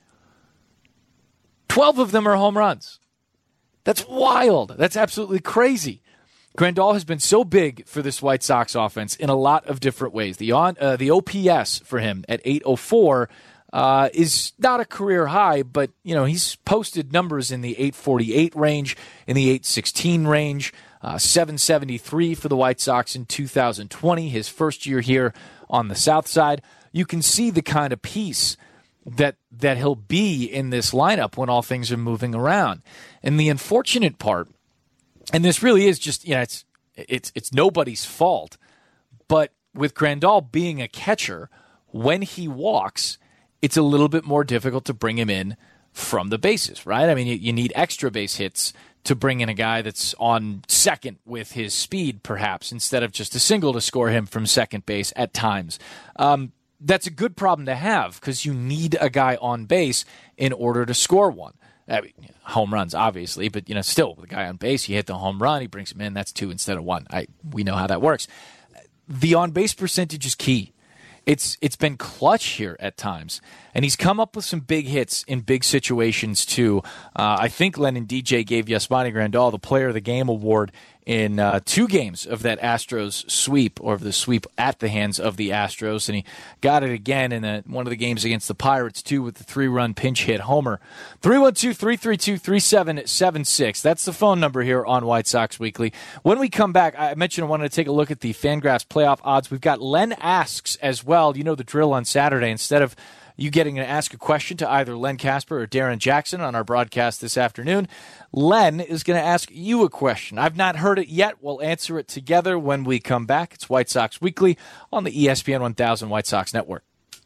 twelve of them are home runs. That's wild. That's absolutely crazy. Grandal has been so big for this White Sox offense in a lot of different ways. The on uh, the O P S for him at eight oh four uh, is not a career high, but you know he's posted numbers in the eight forty-eight range, in the eight sixteen range, uh, seven seventy-three for the White Sox in two thousand twenty, his first year here on the South Side. You can see the kind of piece that that he'll be in this lineup when all things are moving around. And the unfortunate part, and this really is just, you know, it's it's it's nobody's fault, but with Grandal being a catcher, when he walks, it's a little bit more difficult to bring him in from the bases, right? I mean, you, you need extra base hits to bring in a guy that's on second with his speed, perhaps, instead of just a single to score him from second base at times. Um, that's a good problem to have because you need a guy on base in order to score one. I mean, home runs, obviously, but you know, still, the guy on base, you hit the home run, he brings him in, that's two instead of one. I we know how that works. The on-base percentage is key. It's it's been clutch here at times, and he's come up with some big hits in big situations too. Uh, I think Lennon D J gave Yasmani Grandal the Player of the Game award in uh, two games of that Astros sweep, or the sweep at the hands of the Astros, and he got it again in a, one of the games against the Pirates too with the three-run pinch hit homer. three one two, three three two, three seven seven six. That's the phone number here on White Sox Weekly. When we come back, I mentioned I wanted to take a look at the Fangraphs playoff odds. We've got Len Asks as well. You know the drill on Saturday. Instead of you getting to ask a question to either Len Casper or Darren Jackson on our broadcast this afternoon, Len is going to ask you a question. I've not heard it yet. We'll answer it together when we come back. It's White Sox Weekly on the E S P N one thousand White Sox Network.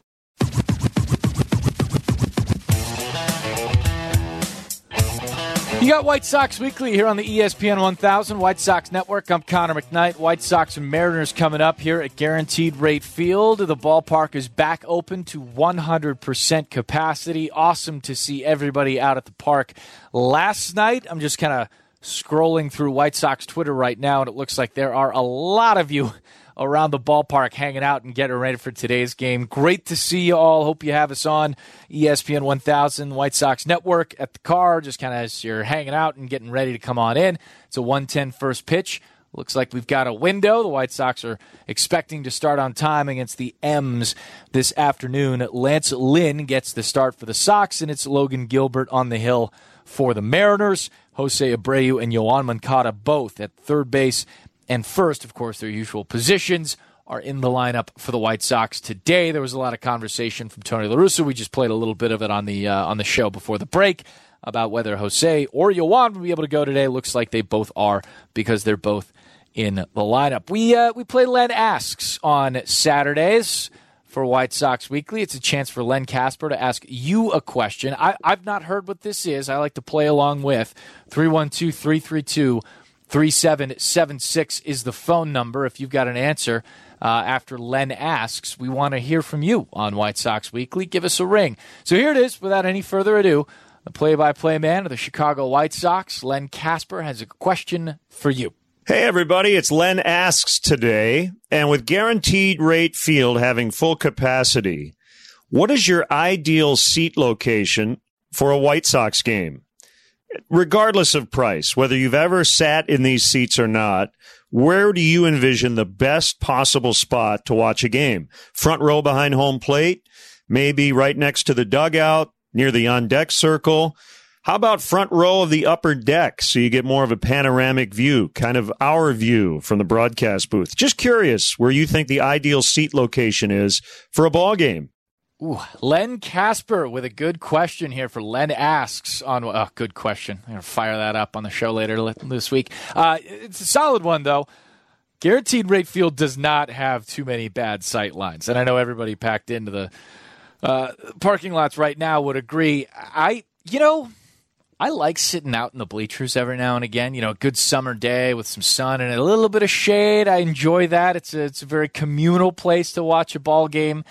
You got White Sox Weekly here on the E S P N one thousand White Sox Network. I'm Connor McKnight. White Sox and Mariners coming up here at Guaranteed Rate Field. The ballpark is back open to one hundred percent capacity. Awesome to see everybody out at the park. Last night, I'm just kind of scrolling through White Sox Twitter right now, and it looks like there are a lot of you around the ballpark hanging out and getting ready for today's game. Great to see you all. Hope you have us on E S P N one thousand White Sox Network at the car, just kind of as you're hanging out and getting ready to come on in. It's a one ten first pitch. Looks like we've got a window. The White Sox are expecting to start on time against the M's this afternoon. Lance Lynn gets the start for the Sox, and it's Logan Gilbert on the hill for the Mariners. Jose Abreu and Yoan Moncada both at third base and first. Of course, their usual positions are in the lineup for the White Sox today. There was a lot of conversation from Tony La Russa. We just played a little bit of it on the uh, on the show before the break about whether Jose or Yoan will be able to go today. Looks like they both are because they're both in the lineup. We uh, we play Len Asks on Saturdays for White Sox Weekly. It's a chance for Len Casper to ask you a question. I, I've not heard what this is. I like to play along with. three one two, three three two, three seven seven six is the phone number. If you've got an answer uh, after Len Asks, we want to hear from you on White Sox Weekly. Give us a ring. So here it is, without any further ado, the play-by-play man of the Chicago White Sox, Len Casper, has a question for you. Hey, everybody, it's Len Asks today. And with Guaranteed Rate Field having full capacity, what is your ideal seat location for a White Sox game? Regardless of price, whether you've ever sat in these seats or not, where do you envision the best possible spot to watch a game? Front row behind home plate? Maybe right next to the dugout, near the on-deck circle? How about front row of the upper deck so you get more of a panoramic view, kind of our view from the broadcast booth? Just curious where you think the ideal seat location is for a ball game. Ooh, Len Casper with a good question here for Len Asks on. Oh, good question. I'm going to fire that up on the show later this week. Uh, it's a solid one, though. Guaranteed Rate Field does not have too many bad sight lines. And I know everybody packed into the uh, parking lots right now would agree. I, you know, I like sitting out in the bleachers every now and again. You know, a good summer day with some sun and a little bit of shade. I enjoy that. It's a, it's a very communal place to watch a ball game.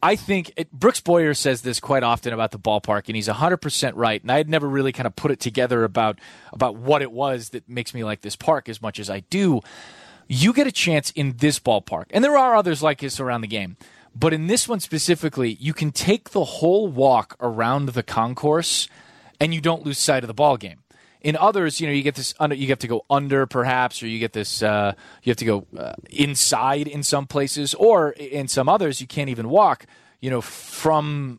I think it, Brooks Boyer says this quite often about the ballpark, and he's one hundred percent right. And I had never really kind of put it together about, about what it was that makes me like this park as much as I do. You get a chance in this ballpark, and there are others like this around the game, but in this one specifically, you can take the whole walk around the concourse, and you don't lose sight of the ball game. In others, you know, you get this under, you have to go under perhaps, or you get this, uh, you have to go uh, inside in some places, or in some others, you can't even walk, you know, from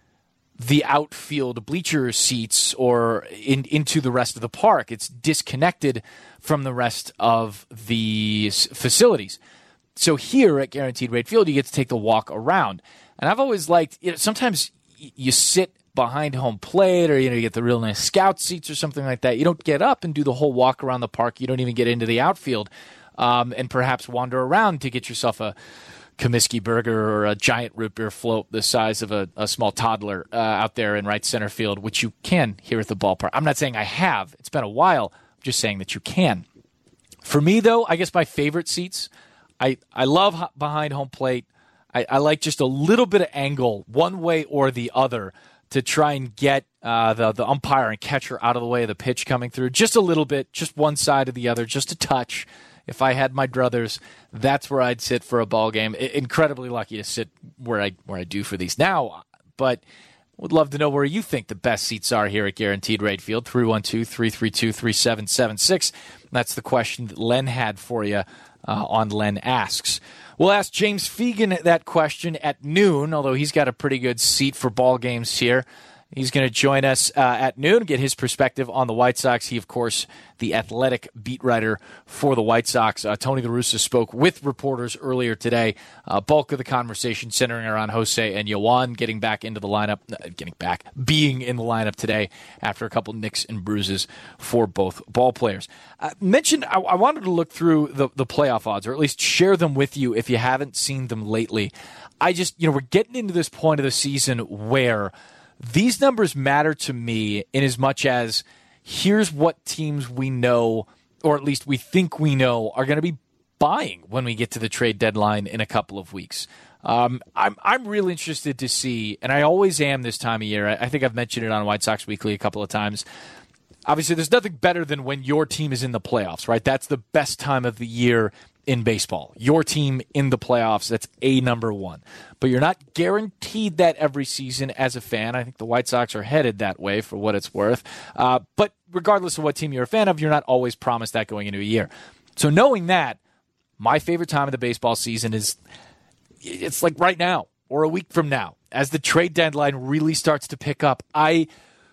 the outfield bleacher seats or in, into the rest of the park. It's disconnected from the rest of the facilities. So here at Guaranteed Rate Field, you get to take the walk around. And I've always liked, you know, sometimes you sit behind home plate, or you know, you get the real nice scout seats or something like that. You don't get up and do the whole walk around the park. You don't even get into the outfield, um, and perhaps wander around to get yourself a Comiskey burger or a giant root beer float the size of a, a small toddler uh, out there in right center field, which you can here at the ballpark. I'm not saying I have. It's been a while. I'm just saying that you can. For me, though, I guess my favorite seats, I, I love behind home plate. I, I like just a little bit of angle one way or the other to try and get uh, the, the umpire and catcher out of the way of the pitch coming through. Just a little bit, just one side or the other, just a touch. If I had my druthers, that's where I'd sit for a ball game. I- incredibly lucky to sit where I where I do for these now, but would love to know where you think the best seats are here at Guaranteed Rate Field. three one two, three three two, three seven seven six. That's the question that Len had for you uh, on Len Asks. We'll ask James Fegan that question at noon, although he's got a pretty good seat for ball games here. He's going to join us uh, at noon, get his perspective on the White Sox. He, of course, the athletic beat writer for the White Sox. Uh, Tony La Russa spoke with reporters earlier today. Uh, bulk of the conversation centering around Jose and Yoan getting back into the lineup, uh, getting back, being in the lineup today after a couple nicks and bruises for both ball players. Uh, mentioned, I, I wanted to look through the, the playoff odds, or at least share them with you if you haven't seen them lately. I just, you know, we're getting into this point of the season where these numbers matter to me in as much as here's what teams we know, or at least we think we know, are going to be buying when we get to the trade deadline in a couple of weeks. Um, I'm I'm really interested to see, and I always am this time of year. I, I think I've mentioned it on White Sox Weekly a couple of times. Obviously, there's nothing better than when your team is in the playoffs, right? That's the best time of the year in baseball. Your team in the playoffs, that's a number one. But you're not guaranteed that every season as a fan. I think the White Sox are headed that way for what it's worth. Uh, but regardless of what team you're a fan of, you're not always promised that going into a year. So knowing that, my favorite time of the baseball season is it's like right now or a week from now. As the trade deadline really starts to pick up, I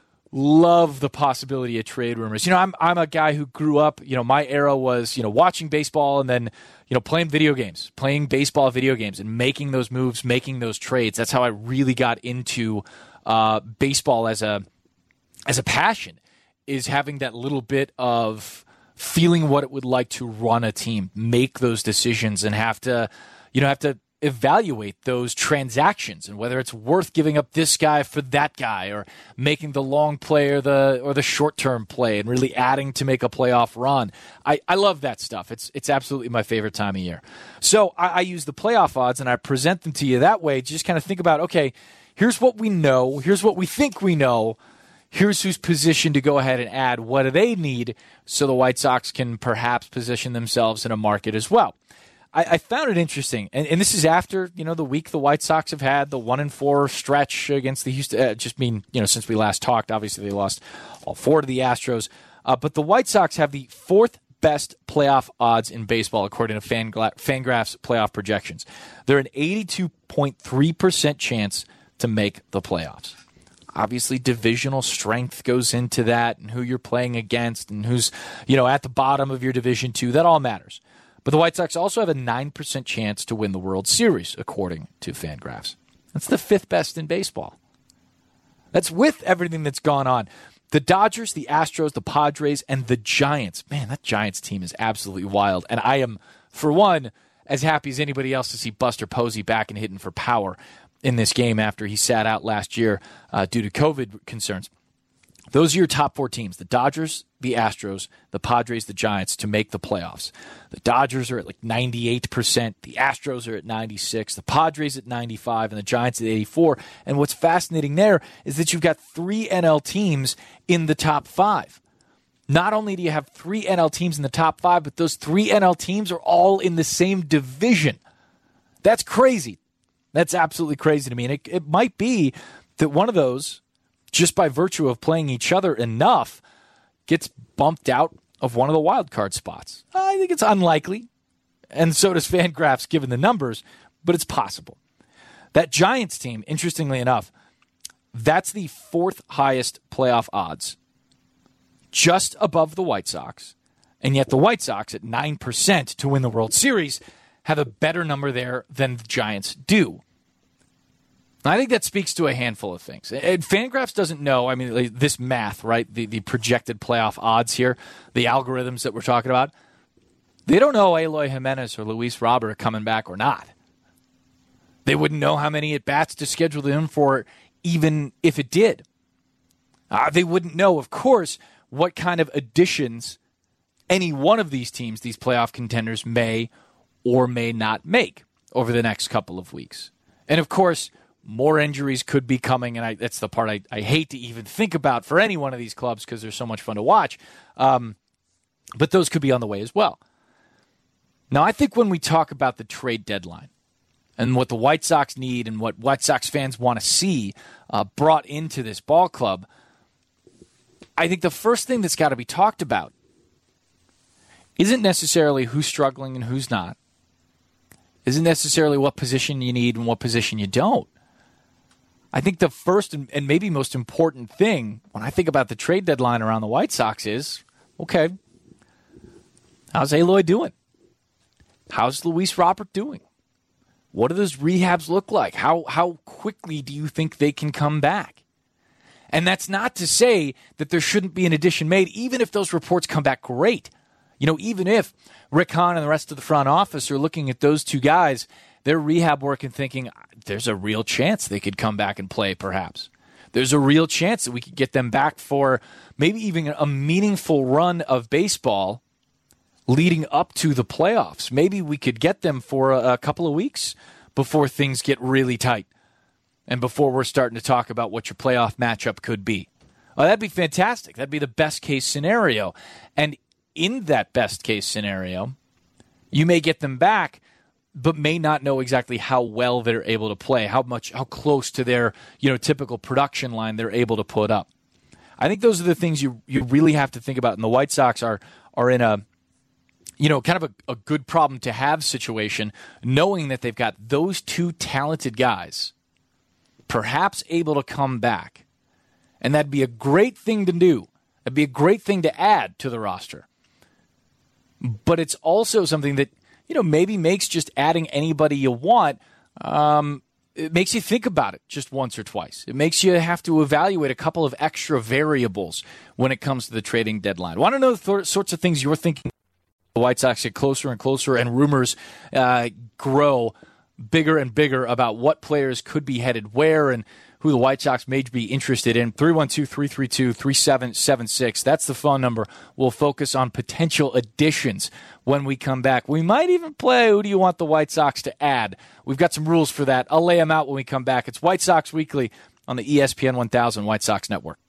love the possibility of trade rumors. You know, I'm I'm a guy who grew up, you know, my era was, you know, watching baseball and then, you know, playing video games, playing baseball video games and making those moves, making those trades. That's how I really got into uh, baseball as a as a passion, is having that little bit of feeling what it would like to run a team, make those decisions, and have to, you know, have to evaluate those transactions and whether it's worth giving up this guy for that guy, or making the long play or the or the short-term play and really adding to make a playoff run. I, I love that stuff. It's it's absolutely my favorite time of year. So I, I use the playoff odds and I present them to you that way. Just kind of think about, okay, here's what we know. Here's what we think we know. Here's who's positioned to go ahead and add. What do they need so the White Sox can perhaps position themselves in a market as well? I, I found it interesting, and, and this is after, you know, the week the White Sox have had, the one and four stretch against the Houston. Uh, just mean, you know, since we last talked, obviously they lost all four to the Astros, uh, but the White Sox have the fourth best playoff odds in baseball according to Fangla- Fangraphs playoff projections. They're an eighty-two point three percent chance to make the playoffs. Obviously, divisional strength goes into that, and who you're playing against, and who's, you know, at the bottom of your division too. That all matters. But the White Sox also have a nine percent chance to win the World Series, according to Fangraphs. That's the fifth best in baseball. That's with everything that's gone on. The Dodgers, the Astros, the Padres, and the Giants. Man, that Giants team is absolutely wild. And I am, for one, as happy as anybody else to see Buster Posey back and hitting for power in this game after he sat out last year uh, due to COVID concerns. Those are your top four teams, the Dodgers, the Astros, the Padres, the Giants, to make the playoffs. The Dodgers are at like ninety-eight percent. The Astros are at ninety-six. The Padres at ninety-five, and the Giants at eighty-four. And what's fascinating there is that you've got three N L teams in the top five. Not only do you have three N L teams in the top five, but those three N L teams are all in the same division. That's crazy. That's absolutely crazy to me. And it, it might be that one of those, just by virtue of playing each other enough, gets bumped out of one of the wild card spots. I think it's unlikely, and so does Fangraphs given the numbers, but it's possible. That Giants team, interestingly enough, that's the fourth highest playoff odds, just above the White Sox, and yet the White Sox at nine percent to win the World Series have a better number there than the Giants do. I think that speaks to a handful of things. And Fangraphs doesn't know, I mean, like, this math, right? The, the projected playoff odds here, the algorithms that we're talking about, they don't know Eloy Jimenez or Luis Robert are coming back or not. They wouldn't know how many at-bats to schedule them for, even if it did. Uh, they wouldn't know, of course, what kind of additions any one of these teams, these playoff contenders, may or may not make over the next couple of weeks. And, of course, more injuries could be coming, and I, that's the part I, I hate to even think about for any one of these clubs because they're so much fun to watch. Um, but those could be on the way as well. Now, I think when we talk about the trade deadline and what the White Sox need and what White Sox fans want to see uh, brought into this ball club, I think the first thing that's got to be talked about isn't necessarily who's struggling and who's not. Isn't necessarily what position you need and what position you don't. I think the first and maybe most important thing when I think about the trade deadline around the White Sox is, okay, how's Eloy doing? How's Luis Robert doing? What do those rehabs look like? How how quickly do you think they can come back? And that's not to say that there shouldn't be an addition made, even if those reports come back great. You know, even if Rick Hahn and the rest of the front office are looking at those two guys, their rehab work and thinking, there's a real chance they could come back and play, perhaps. There's a real chance that we could get them back for maybe even a meaningful run of baseball leading up to the playoffs. Maybe we could get them for a, a couple of weeks before things get really tight and before we're starting to talk about what your playoff matchup could be. Oh, that'd be fantastic. That'd be the best-case scenario. And in that best-case scenario, you may get them back, but may not know exactly how well they're able to play, how much, how close to their, you know, typical production line they're able to put up. I think those are the things you you really have to think about. And the White Sox are are in a, you know, kind of a, a good problem to have situation, knowing that they've got those two talented guys, perhaps able to come back, and that'd be a great thing to do. That'd be a great thing to add to the roster. But it's also something that, you know, maybe makes just adding anybody you want, um, it makes you think about it just once or twice. It makes you have to evaluate a couple of extra variables when it comes to the trading deadline. Want to know the th- sorts of things you're thinking? The White Sox get closer and closer, and rumors uh, grow bigger and bigger about what players could be headed where and who the White Sox may be interested in. three one two, three three two, three seven seven six. That's the phone number. We'll focus on potential additions when we come back. We might even play Who Do You Want the White Sox to Add? We've got some rules for that. I'll lay them out when we come back. It's White Sox Weekly on the E S P N one thousand White Sox Network.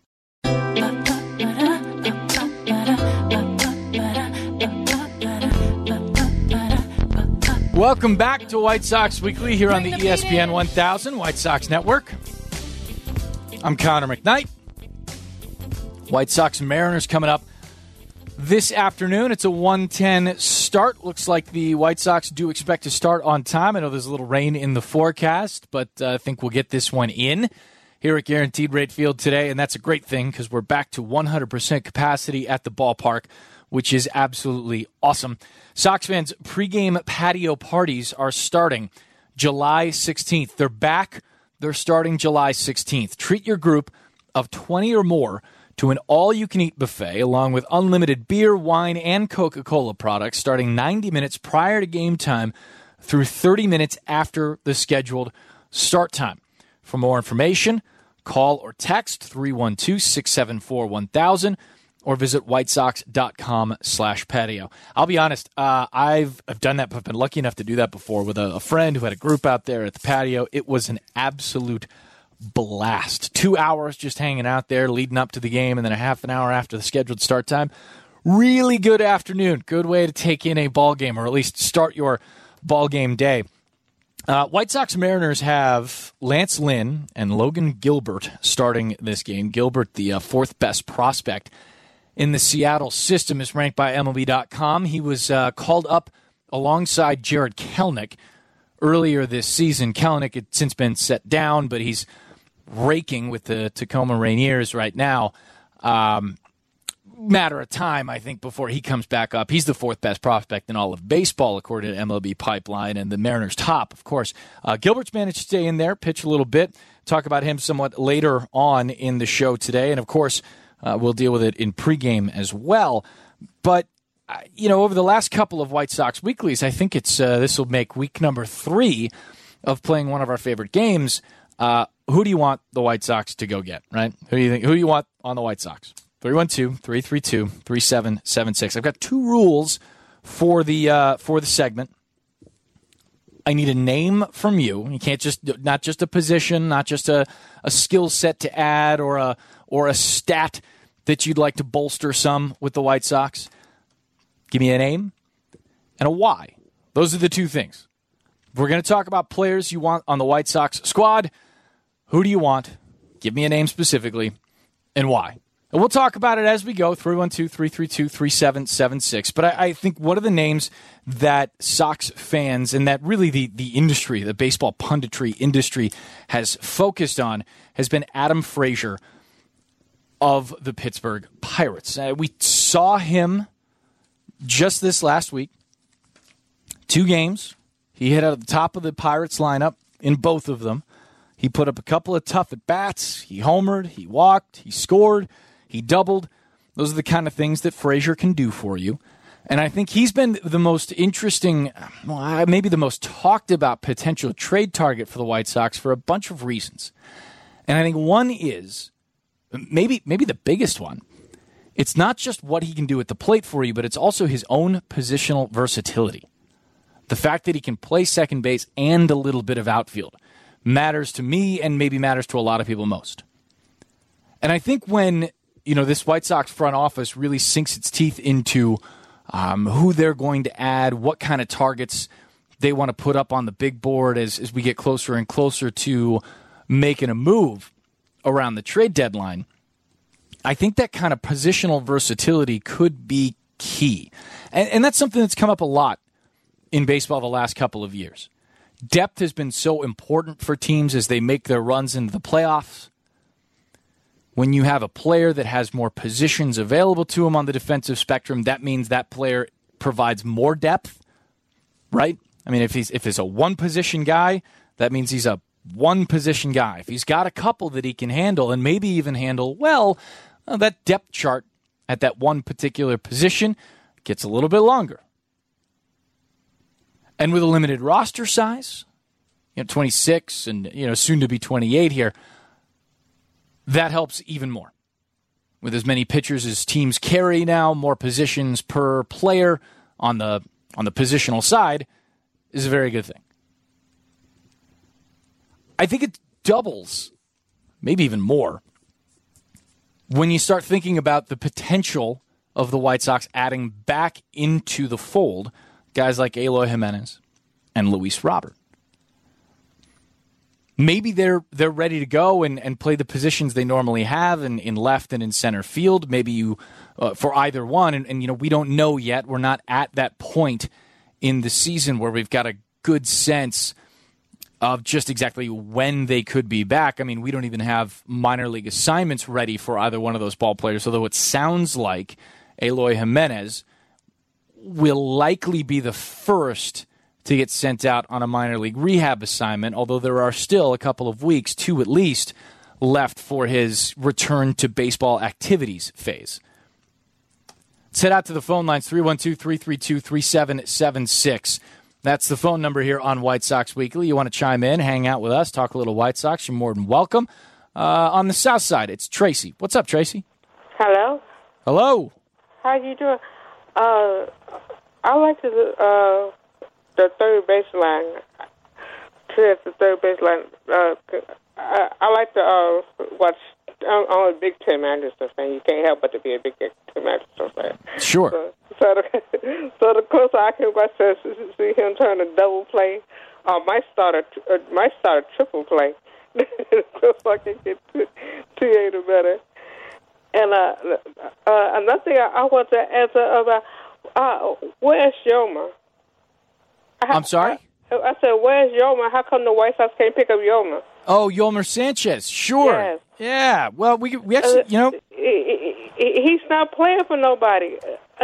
Welcome back to White Sox Weekly here on the E S P N one thousand White Sox Network. I'm Connor McKnight. White Sox and Mariners coming up this afternoon. It's a one ten start. Looks like the White Sox do expect to start on time. I know there's a little rain in the forecast, but uh, I think we'll get this one in here at Guaranteed Rate Field today, and that's a great thing because we're back to one hundred percent capacity at the ballpark, which is absolutely awesome. Sox fans, pregame patio parties are starting July sixteenth. They're back. They're starting July sixteenth. Treat your group of twenty or more to an all-you-can-eat buffet along with unlimited beer, wine, and Coca-Cola products starting ninety minutes prior to game time through thirty minutes after the scheduled start time. For more information, call or text three one two, six seven four, one thousand or visit whitesox.com slash patio. I'll be honest, uh, I've I've done that. I've been lucky enough to do that before with a, a friend who had a group out there at the patio. It was an absolute blast. Two hours just hanging out there leading up to the game, and then a half an hour after the scheduled start time. Really good afternoon. Good way to take in a ball game, or at least start your ball game day. Uh, White Sox Mariners have Lance Lynn and Logan Gilbert starting this game. Gilbert, the uh, fourth best prospect in the Seattle system, is ranked by M L B dot com. He was uh, called up alongside Jared Kelenic earlier this season. Kelenic had since been set down, but he's raking with the Tacoma Rainiers right now. Um, matter of time, I think, before he comes back up. He's the fourth best prospect in all of baseball, according to M L B Pipeline, and the Mariners top, of course. Uh, Gilbert's managed to stay in there, pitch a little bit. Talk about him somewhat later on in the show today, and of course, uh, we'll deal with it in pregame as well. But uh, you know, over the last couple of White Sox weeklies, I think it's uh, this will make week number three of playing one of our favorite games. Uh, who do you want the White Sox to go get, right? Who do you think? Who do you want on the White Sox? three one two, three three two, three seven seven six. I've got two rules for the uh, for the segment. I need a name from you. You can't just not just a position, not just a, a skill set to add or a or a stat that you'd like to bolster some with the White Sox. Give me a name and a why. Those are the two things. If we're going to talk about players you want on the White Sox squad, who do you want? Give me a name specifically and why. And we'll talk about it as we go, three one two, three three two, three seven seven six. But I, I think one of the names that Sox fans and that really the, the industry, the baseball punditry industry, has focused on has been Adam Frazier of the Pittsburgh Pirates. Uh, we saw him just this last week. Two games. He hit at the top of the Pirates lineup in both of them. He put up a couple of tough at-bats. He homered. He walked. He scored. He doubled. Those are the kind of things that Frazier can do for you. And I think he's been the most interesting, well, maybe the most talked about potential trade target for the White Sox for a bunch of reasons. And I think one is, maybe maybe the biggest one, it's not just what he can do at the plate for you, but it's also his own positional versatility. The fact that he can play second base and a little bit of outfield matters to me and maybe matters to a lot of people most. And I think when you know, this White Sox front office really sinks its teeth into um, who they're going to add, what kind of targets they want to put up on the big board as, as we get closer and closer to making a move around the trade deadline. I think that kind of positional versatility could be key. And, and that's something that's come up a lot in baseball the last couple of years. Depth has been so important for teams as they make their runs into the playoffs. When you have a player that has more positions available to him on the defensive spectrum, that means that player provides more depth, right? I mean, if he's if he's a one-position guy, that means he's a one-position guy. If he's got a couple that he can handle and maybe even handle well, well that depth chart at that one particular position gets a little bit longer. And with a limited roster size, you know, twenty-six and you know soon to be twenty-eight here, that helps even more. With as many pitchers as teams carry now, more positions per player on the on the positional side is a very good thing. I think it doubles, maybe even more, when you start thinking about the potential of the White Sox adding back into the fold guys like Eloy Jimenez and Luis Robert. Maybe they're they're ready to go and, and play the positions they normally have in, in left and in center field. Maybe you uh, for either one, and, and you know we don't know yet. We're not at that point in the season where we've got a good sense of just exactly when they could be back. I mean, we don't even have minor league assignments ready for either one of those ball players. Although it sounds like Eloy Jimenez will likely be the first to get sent out on a minor league rehab assignment, although there are still a couple of weeks, two at least, left for his return to baseball activities phase. Let's head out to the phone lines, three one two, three three two, three seven seven six. That's the phone number here on White Sox Weekly. You want to chime in, hang out with us, talk a little White Sox, you're more than welcome. Uh, on the south side, it's Tracy. What's up, Tracy? Hello. Hello. How you doing? Uh, I like the uh, the third baseline. To the third baseline. Uh, I, I like to uh, watch. I'm, I'm a big Tim Anderson fan. You can't help but to be a big Tim Anderson fan. Sure. So, so, the, so the closer I can watch to see him turn a double play, uh, might start a uh, might start a triple play. So I can get to T A better. And uh, uh, another thing I, I want to answer about, uh, where's Yoma? I, I'm sorry? I, I said, where's Yoma? How come the White Sox can't pick up Yoma? Oh, Yolmer Sanchez. Sure. Yes. Yeah. Well, we we actually, you know. Uh, he, he, he's not playing for nobody. Uh,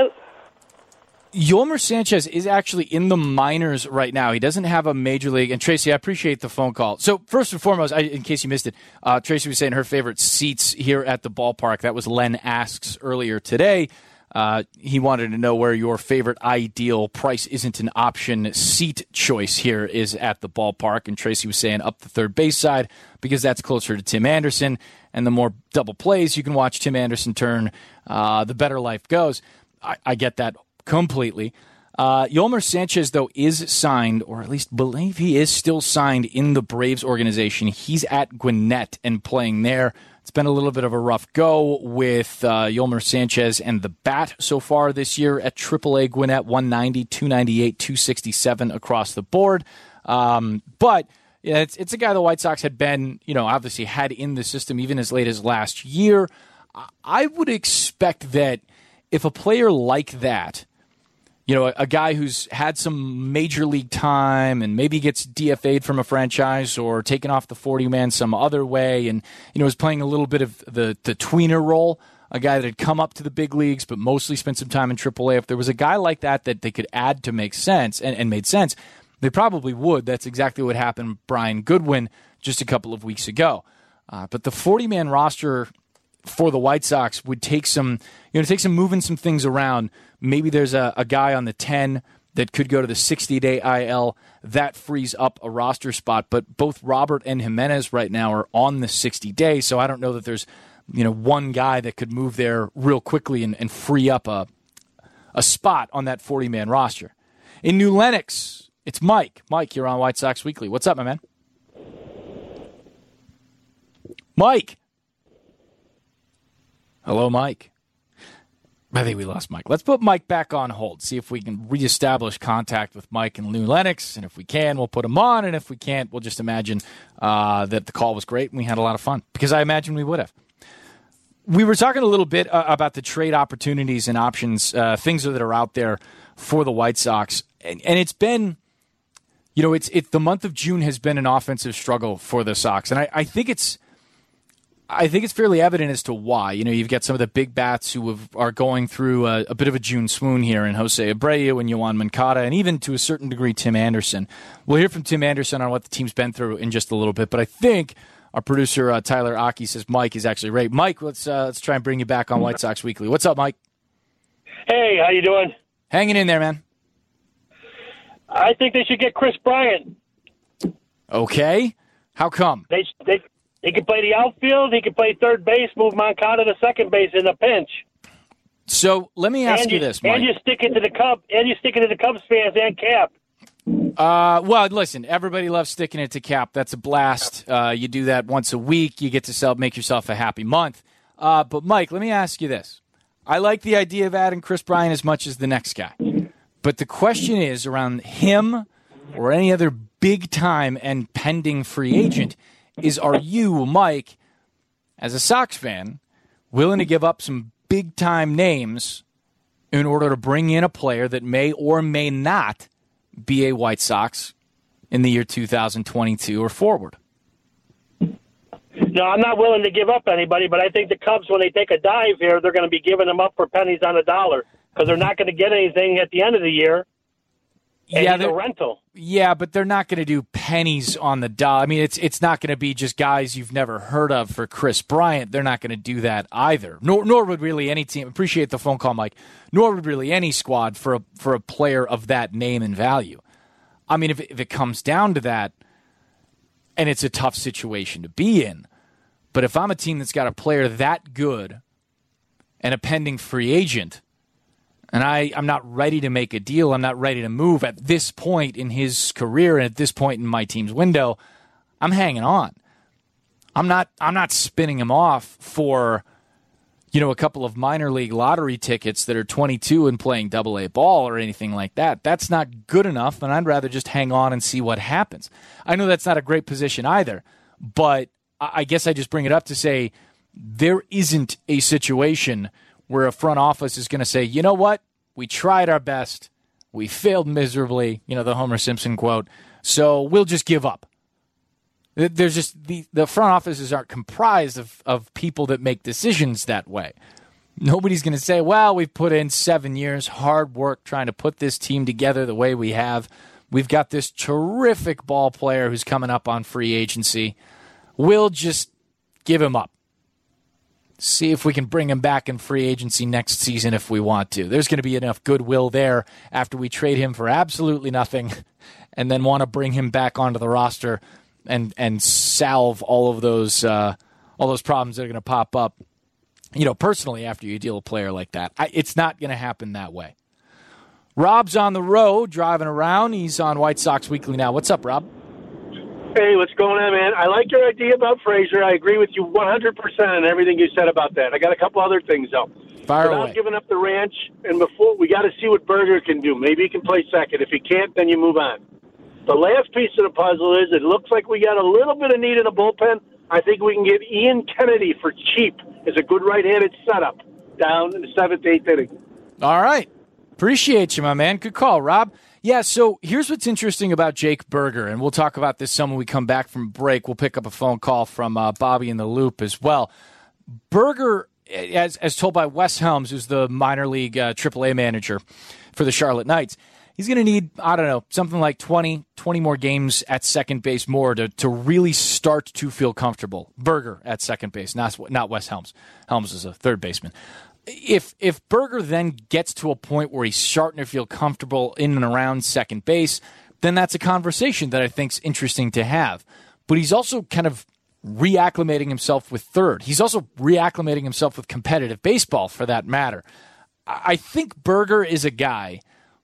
Yolmer Sanchez is actually in the minors right now. He doesn't have a major league. And Tracy, I appreciate the phone call. So first and foremost, I, in case you missed it, uh, Tracy was saying her favorite seats here at the ballpark. That was Len Asks earlier today. Uh, he wanted to know where your favorite ideal price isn't an option seat choice here is at the ballpark. And Tracy was saying up the third base side because that's closer to Tim Anderson. And the more double plays you can watch Tim Anderson turn, uh, the better life goes. I, I get that completely. Uh, Yolmer Sanchez, though, is signed, or at least believe he is still signed in the Braves organization. He's at Gwinnett and playing there. It's been a little bit of a rough go with uh, Yolmer Sanchez and the bat so far this year at triple A Gwinnett, one ninety, two ninety-eight, two sixty-seven across the board. Um, but yeah, it's, it's a guy the White Sox had been, you know, obviously had in the system even as late as last year. I would expect that if a player like that, you know, a, a guy who's had some major league time and maybe gets D F A'd from a franchise or taken off the forty-man some other way and, you know, is playing a little bit of the, the tweener role, a guy that had come up to the big leagues but mostly spent some time in triple A. If there was a guy like that that they could add to make sense and, and made sense, they probably would. That's exactly what happened with Brian Goodwin just a couple of weeks ago. Uh, but the forty-man roster for the White Sox would take some, you know, take some moving some things around. Maybe there's a, a guy on the ten that could go to the sixty-day I L. That frees up a roster spot. But both Robert and Jimenez right now are on the sixty-day, so I don't know that there's, you know, one guy that could move there real quickly and, and free up a a spot on that forty-man roster. In New Lenox, it's Mike. Mike, you're on White Sox Weekly. What's up, my man? Mike. Hello, Mike. I think we lost Mike. Let's put Mike back on hold, see if we can reestablish contact with Mike in New Lenox. And if we can, we'll put him on. And if we can't, we'll just imagine uh, that the call was great and we had a lot of fun, because I imagine we would have. We were talking a little bit uh, about the trade opportunities and options, uh, things that are out there for the White Sox. And, and it's been, you know, it's it. The month of June has been an offensive struggle for the Sox. And I, I think it's, I think it's fairly evident as to why. You know, you've got some of the big bats who have, are going through a, a bit of a June swoon here in Jose Abreu and Yoan Moncada, and even to a certain degree Tim Anderson. We'll hear from Tim Anderson on what the team's been through in just a little bit, but I think our producer uh, Tyler Aki says Mike is actually right. Mike, let's uh, let's try and bring you back on White Sox Weekly. What's up, Mike? Hey, how you doing? Hanging in there, man. I think they should get Chris Bryant. Okay, how come? They they. He can play the outfield. He can play third base, move Moncada to second base in a pinch. So let me ask and you, you this, Mike. And you stick it to the Cubs, and you stick it to the Cubs fans and Cap. Uh, well, listen, everybody loves sticking it to Cap. That's a blast. Uh, you do that once a week. You get to sell, make yourself a happy month. Uh, but, Mike, let me ask you this. I like the idea of adding Chris Bryant as much as the next guy. But the question is around him or any other big-time and pending free agent is, are you, Mike, as a Sox fan, willing to give up some big-time names in order to bring in a player that may or may not be a White Sox in the year two thousand twenty-two or forward? No, I'm not willing to give up anybody, but I think the Cubs, when they take a dive here, they're going to be giving them up for pennies on a dollar because they're not going to get anything at the end of the year. And yeah, he's a rental. Yeah, but they're not going to do pennies on the dollar. I mean, it's it's not going to be just guys you've never heard of for Chris Bryant. They're not going to do that either. Nor nor would really any team. Appreciate the phone call, Mike. Nor would really any squad for a for a player of that name and value. I mean, if if it comes down to that, and it's a tough situation to be in, But if I'm a team that's got a player that good and a pending free agent, and I, I'm not ready to make a deal, I'm not ready to move at this point in his career and at this point in my team's window, I'm hanging on. I'm not I'm not spinning him off for, you know, a couple of minor league lottery tickets that are twenty-two and playing double A ball or anything like that. That's not good enough, and I'd rather just hang on and see what happens. I know that's not a great position either, but I guess I just bring it up to say there isn't a situation where a front office is going to say, you know what, we tried our best, we failed miserably, you know, the Homer Simpson quote, so we'll just give up. There's just the, the front offices aren't comprised of, of people that make decisions that way. Nobody's going to say, well, we've put in seven years, hard work trying to put this team together the way we have. We've got this terrific ball player who's coming up on free agency. We'll just give him up. See if we can bring him back in free agency next season if we want to. There's going to be enough goodwill there after we trade him for absolutely nothing and then want to bring him back onto the roster and and salve all of those uh, all those problems that are going to pop up, you know, personally after you deal a player like that. I, it's not going to happen that way. Rob's on the road driving around. He's on White Sox Weekly now. What's up, Rob? Hey, what's going on, man? I like your idea about Frazier. I agree with you one hundred percent on everything you said about that. I got a couple other things, though. Fire Without away. giving up the ranch, and before we got to see what Berger can do. Maybe he can play second. If he can't, then you move on. The last piece of the puzzle is it looks like we got a little bit of need in the bullpen. I think we can get Ian Kennedy for cheap as a good right-handed setup down in the seventh, eighth inning. All right. Appreciate you, my man. Good call, Rob. Yeah, so here's what's interesting about Jake Berger, and we'll talk about this some when we come back from break. We'll pick up a phone call from uh, Bobby in the Loop as well. Berger, as as told by Wes Helms, who's the minor league uh, triple A manager for the Charlotte Knights, he's going to need, I don't know, something like twenty, twenty more games at second base more to, to really start to feel comfortable. Berger at second base, not, not Wes Helms. Helms is a third baseman. If if Berger then gets to a point where he's starting to feel comfortable in and around second base, then that's a conversation that I think's interesting to have. But he's also kind of reacclimating himself with third. He's also reacclimating himself with competitive baseball, for that matter. I think Berger is a guy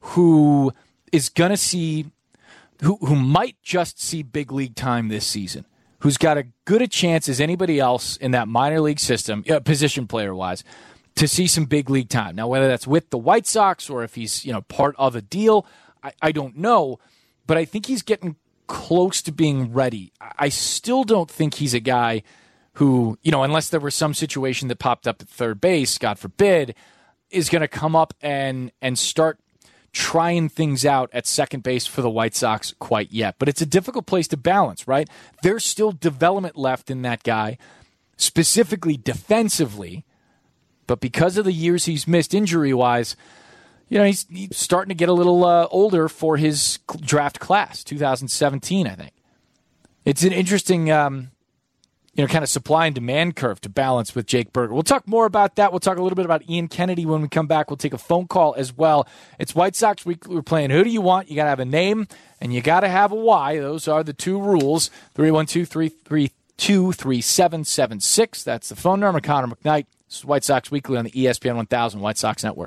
who is going to see, who who might just see big league time this season, who's got as good a chance as anybody else in that minor league system, uh, position player-wise, to see some big league time. Now, whether that's with the White Sox or if he's, you know, part of a deal, I, I don't know. But I think he's getting close to being ready. I still don't think he's a guy who, you know, unless there was some situation that popped up at third base, God forbid, is going to come up and and start trying things out at second base for the White Sox quite yet. But it's a difficult place to balance, right? There's still development left in that guy, specifically defensively. But because of the years he's missed injury-wise, you know, he's, he's starting to get a little uh, older for his draft class, two thousand seventeen, I think. It's an interesting, um, you know, kind of supply and demand curve to balance with Jake Berger. We'll talk more about that. We'll talk a little bit about Ian Kennedy when we come back. We'll take a phone call as well. It's White Sox Week. We're playing Who Do You Want? You got to have a name, and you got to have a why. Those are the two rules. three one two, three three two, three seven seven six. That's the phone number. Connor McKnight. This is White Sox Weekly on the E S P N one thousand White Sox Network.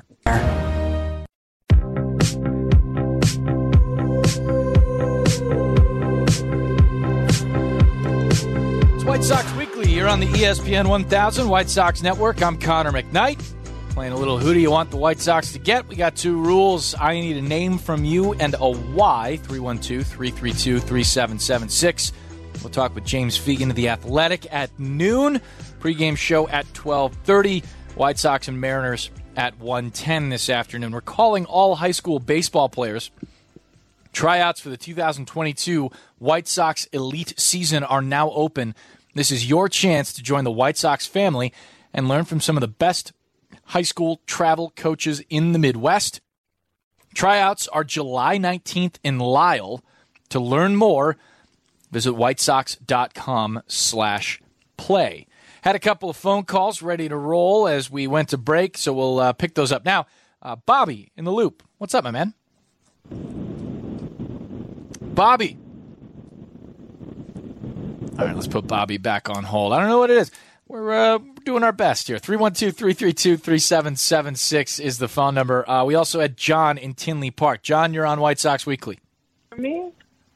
It's White Sox Weekly here on the E S P N one thousand White Sox Network. I'm Connor McKnight. Playing a little Who Do You Want the White Sox to Get? We got two rules. I need a name from you and a why. three one two, three three two, three seven seven six. We'll talk with James Fegan of The Athletic at noon. Pre-game show at twelve thirty. White Sox and Mariners at one ten this afternoon. We're calling all high school baseball players. Tryouts for the two thousand twenty-two White Sox Elite season are now open. This is your chance to join the White Sox family and learn from some of the best high school travel coaches in the Midwest. Tryouts are July nineteenth in Lisle. To learn more, visit whitesox.com slash play. Had a couple of phone calls ready to roll as we went to break, so we'll uh, pick those up now. Uh, Bobby in the Loop. What's up, my man? Bobby. All right, let's put Bobby back on hold. I don't know what it is. We're uh, doing our best here. three one two, three three two, three seven seven six is the phone number. Uh, we also had John in Tinley Park. John, you're on White Sox Weekly. Me?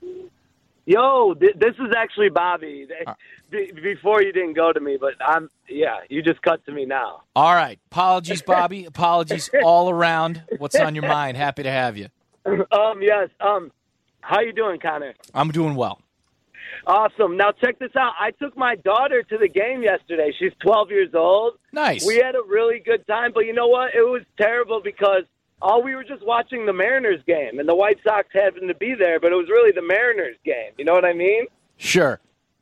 Yo, th- this is actually Bobby. Uh, Be- before you didn't go to me, but I'm, yeah, you just cut to me now. All right. Apologies, Bobby. Apologies all around. What's on your mind? Happy to have you. Um, yes. Um, how you doing, Connor? I'm doing well. Awesome. Now check this out. I took my daughter to the game yesterday. She's twelve years old. Nice. We had a really good time, but you know what? It was terrible because all we were just watching the Mariners game, and the White Sox happened to be there, but it was really the Mariners game. You know what I mean? Sure.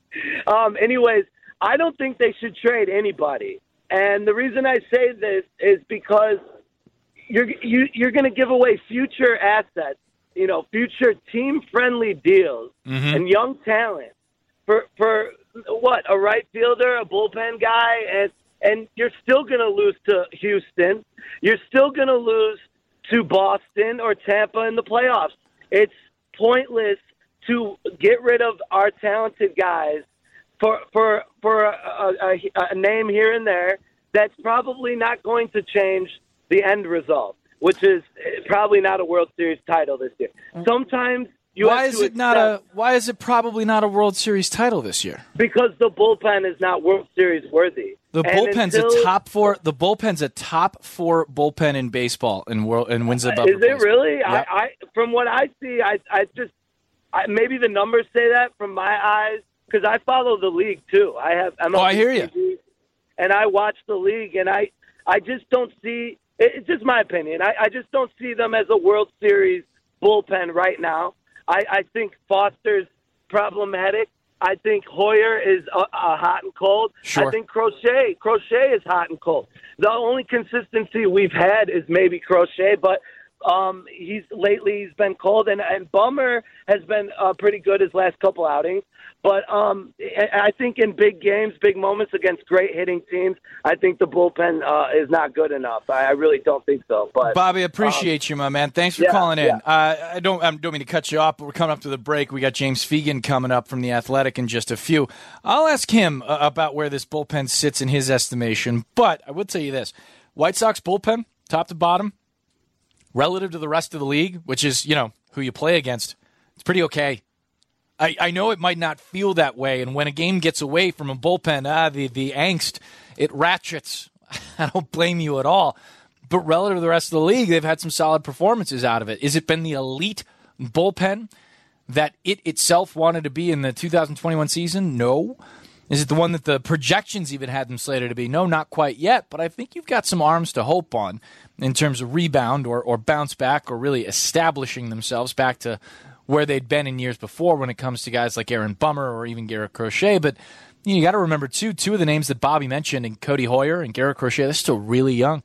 Um, anyways, I don't think they should trade anybody. And the reason I say this is because you're you, you're going to give away future assets, you know, future team-friendly deals mm-hmm. and young talent for for what, a right fielder, a bullpen guy, and and you're still going to lose to Houston. You're still going to lose to Boston or Tampa in the playoffs. It's pointless to get rid of our talented guys for for for a, a, a name here and there that's probably not going to change the end result, which is probably not a World Series title this year. Sometimes you why have is to it not accept, a why is it probably not a World Series title this year? Because the bullpen is not World Series worthy. The And bullpen's until, a top four. The bullpen's a top four bullpen in baseball in world and wins above. Is it replacement. really? Yep. I, I from what I see, I I just I, maybe the numbers say that from my eyes because I follow the league too. I have. I'm oh, I hear you. T V, and I watch the league, and I I just don't see. It's just my opinion. I, I just don't see them as a World Series bullpen right now. I, I think Foster's problematic. I think Hoyer is uh, uh, hot and cold. Sure. I think Crochet, Crochet is hot and cold. The only consistency we've had is maybe Crochet, but um, he's lately he's been cold, and, and Bummer has been uh, pretty good his last couple outings. But um, I think in big games, big moments against great hitting teams, I think the bullpen uh, is not good enough. I, I really don't think so. But Bobby, appreciate um, you, my man. Thanks for yeah, calling in. yeah. Uh, I don't I don't mean to cut you off, but we're coming up to the break. We got James Fegan coming up from The Athletic in just a few. I'll ask him uh, about where this bullpen sits in his estimation. But I would tell you this. White Sox bullpen, top to bottom, relative to the rest of the league, which is, you know, who you play against, it's pretty okay. I, I know it might not feel that way, and when a game gets away from a bullpen, ah, the, the angst, it ratchets. I don't blame you at all. But relative to the rest of the league, they've had some solid performances out of it. Has it been the elite bullpen that it itself wanted to be in the two thousand twenty-one season? No. Is it the one that the projections even had them slated to be? No, not quite yet, but I think you've got some arms to hope on in terms of rebound or, or bounce back or really establishing themselves back to where they'd been in years before when it comes to guys like Aaron Bummer or even Garrett Crochet. But you, know, you got to remember, too, two of the names that Bobby mentioned, and Cody Hoyer and Garrett Crochet, they're still really young.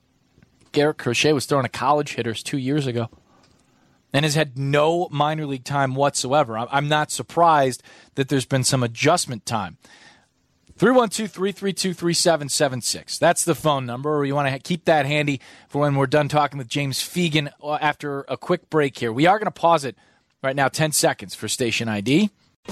Garrett Crochet was throwing to college hitters two years ago and has had no minor league time whatsoever. I'm not surprised that there's been some adjustment time. three one two, three three two, three seven seven six. That's the phone number, or you want to keep that handy for when we're done talking with James Fegan after a quick break here. We are going to pause it right now, ten seconds for station I D.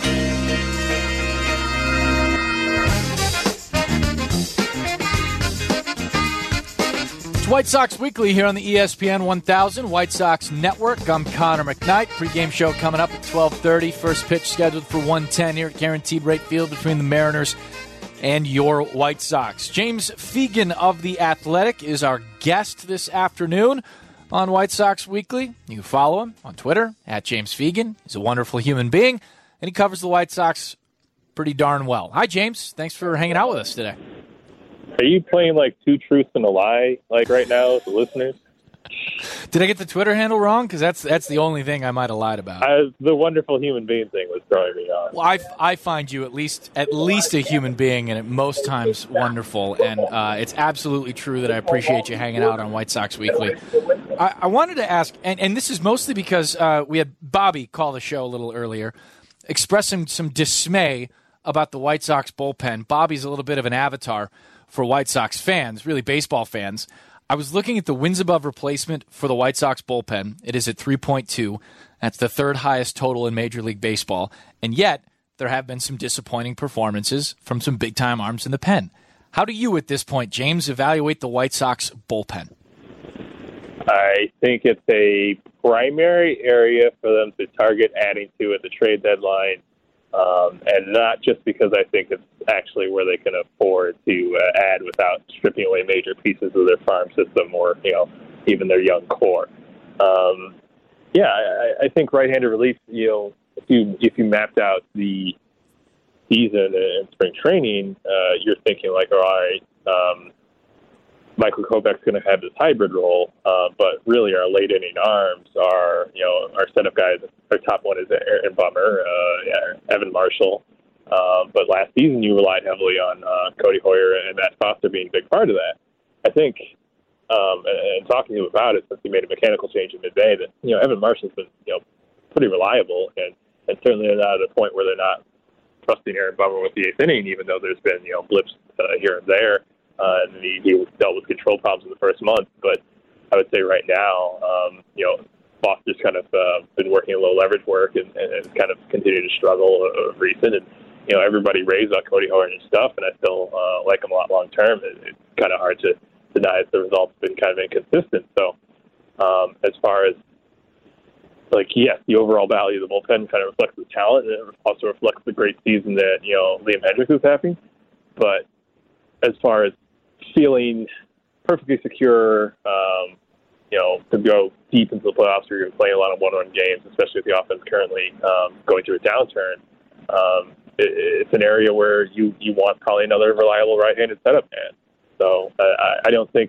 It's White Sox Weekly here on the E S P N one thousand White Sox Network. I'm Connor McKnight. Pre-game show coming up at twelve thirty. First pitch scheduled for one ten here at Guaranteed Rate Field between the Mariners and your White Sox. James Fegan of The Athletic is our guest this afternoon on White Sox Weekly. You can follow him on Twitter, at James Fegan. He's a wonderful human being, and he covers the White Sox pretty darn well. Hi, James. Thanks for hanging out with us today. Are you playing like two truths and a lie, like right now with the listeners? Did I get the Twitter handle wrong? Because that's that's the only thing I might have lied about. I, the wonderful human being thing was throwing me off. Well, I, I find you at least at least a human being, and at most times wonderful. And uh, it's absolutely true that I appreciate you hanging out on White Sox Weekly. I, I wanted to ask, and, and this is mostly because uh, we had Bobby call the show a little earlier, expressing some dismay about the White Sox bullpen. Bobby's a little bit of an avatar for White Sox fans, really baseball fans. I was looking at the wins above replacement for the White Sox bullpen. It is at three point two. That's the third highest total in Major League Baseball. And yet, there have been some disappointing performances from some big-time arms in the pen. How do you, at this point, James, evaluate the White Sox bullpen? I think it's a primary area for them to target adding to at the trade deadline, um, and not just because I think it's actually where they can afford to uh, add without stripping away major pieces of their farm system or, you know, even their young core. Um, yeah, I, I think right-handed relief, you know, if you if you mapped out the season and spring training, uh, you're thinking like, all right, um, Michael Kopech's going to have this hybrid role, uh, but really our late inning arms are, you know, our setup guys. Our top one is Aaron Bummer, uh, yeah, Evan Marshall. Uh, but last season you relied heavily on uh, Cody Hoyer and Matt Foster being a big part of that. I think, um, and, and talking to him about it since he made a mechanical change in mid-May, that, you know, Evan Marshall's been, you know, pretty reliable, and, and certainly they're not at a point where they're not trusting Aaron Bummer with the eighth inning, even though there's been, you know, blips uh, here and there. Uh, and he, he dealt with control problems in the first month. But I would say right now, um, you know, Foster's kind of uh, been working a low leverage work and, and, and kind of continued to struggle uh, recent. And, you know, everybody raised on Cody Hoyer and stuff, and I still uh, like him a lot long term. It, it's kind of hard to deny that the results have been kind of inconsistent. So um, as far as, like, yes, the overall value of the bullpen kind of reflects the talent, and it also reflects the great season that, you know, Liam Hendriks is having. But as far as feeling perfectly secure, um, you know, to go deep into the playoffs where you're playing a lot of one-run games, especially with the offense currently um, going through a downturn, um, it, it's an area where you, you want probably another reliable right-handed setup man. So uh, I, I don't think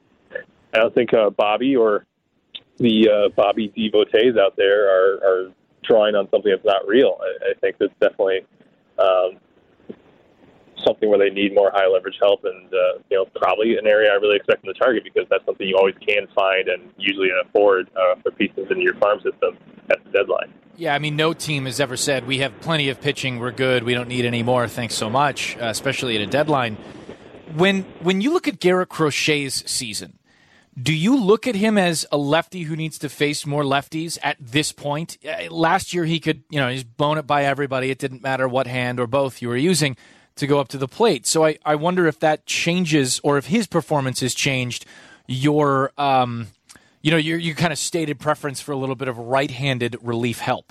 I don't think uh, Bobby or the uh, Bobby devotees out there are, are drawing on something that's not real. I, I think that's definitely um, something where they need more high leverage help, and uh, you know, probably an area I really expect them to target, because that's something you always can find and usually afford uh, for pieces in your farm system at the deadline. Yeah, I mean, no team has ever said we have plenty of pitching, we're good, we don't need any more, thanks so much, uh, especially at a deadline. When when you look at Garrett Crochet's season, do you look at him as a lefty who needs to face more lefties at this point? Uh, last year he could, you know, he's blown it by everybody. It didn't matter what hand or both you were using to go up to the plate. So I, I wonder if that changes, or if his performance has changed your, um, you know, your, your kind of stated preference for a little bit of right-handed relief help.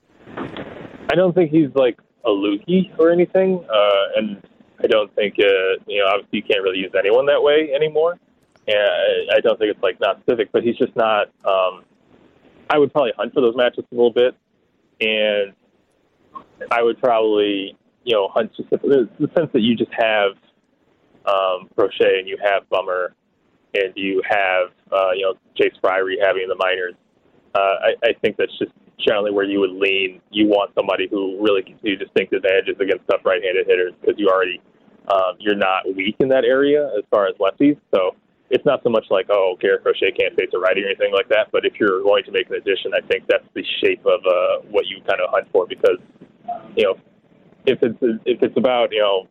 I don't think he's like a loogie or anything, uh, and I don't think, uh, you know, obviously you can't really use anyone that way anymore. And I don't think it's like not specific, but he's just not. Um, I would probably hunt for those matchups a little bit, and I would probably, you know, hunt just the, the sense that you just have um, Crochet and you have Bummer and you have, uh, you know, Chase Fry rehabbing in the minors. Uh, I, I think that's just generally where you would lean. You want somebody who really gives you distinct advantages against tough right-handed hitters, because you already um, you're not weak in that area as far as lefties. So it's not so much like, oh, Garrett Crochet can't face a righty or anything like that. But if you're going to make an addition, I think that's the shape of uh, what you kind of hunt for, because, you know, if it's if it's about, you know,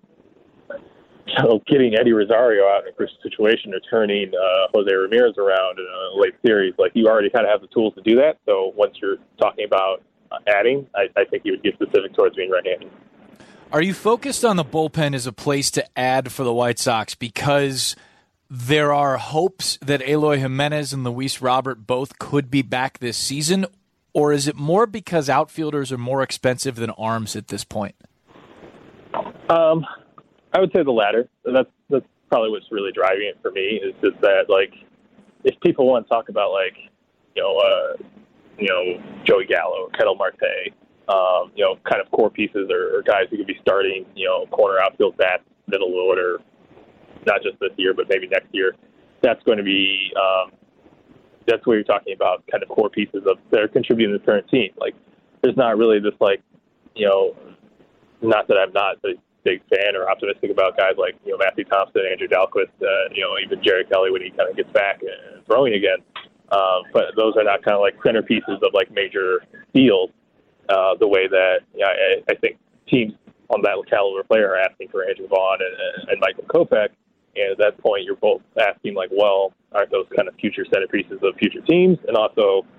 getting Eddie Rosario out in a crucial situation or turning uh, Jose Ramirez around in a late series, like, you already kind of have the tools to do that. So once you're talking about uh, adding, I, I think you would get specific towards being right-handed. Are you focused on the bullpen as a place to add for the White Sox because there are hopes that Eloy Jimenez and Luis Robert both could be back this season, or is it more because outfielders are more expensive than arms at this point? Um, I would say the latter. That's that's probably what's really driving it for me. Is just that, like, if people want to talk about, like, you know, uh, you know, Joey Gallo, Ketel Marte, um, you know, kind of core pieces or, or guys who could be starting, you know, corner outfield bats, middle order, not just this year, but maybe next year. That's going to be um, that's what you're talking about, kind of core pieces of that are contributing to the current team. Like, there's not really this, like, you know, not that I'm not a big fan or optimistic about guys like, you know, Matthew Thompson, Andrew Dalquist, uh, you know, even Jerry Kelly when he kind of gets back and throwing again. Um, but those are not kind of like centerpieces of like major deals uh, the way that, yeah, I, I think teams on that caliber player are asking for Andrew Vaughn and, and Michael Kopech. And at that point, you're both asking, like, well, aren't those kind of future centerpieces of future teams? And also,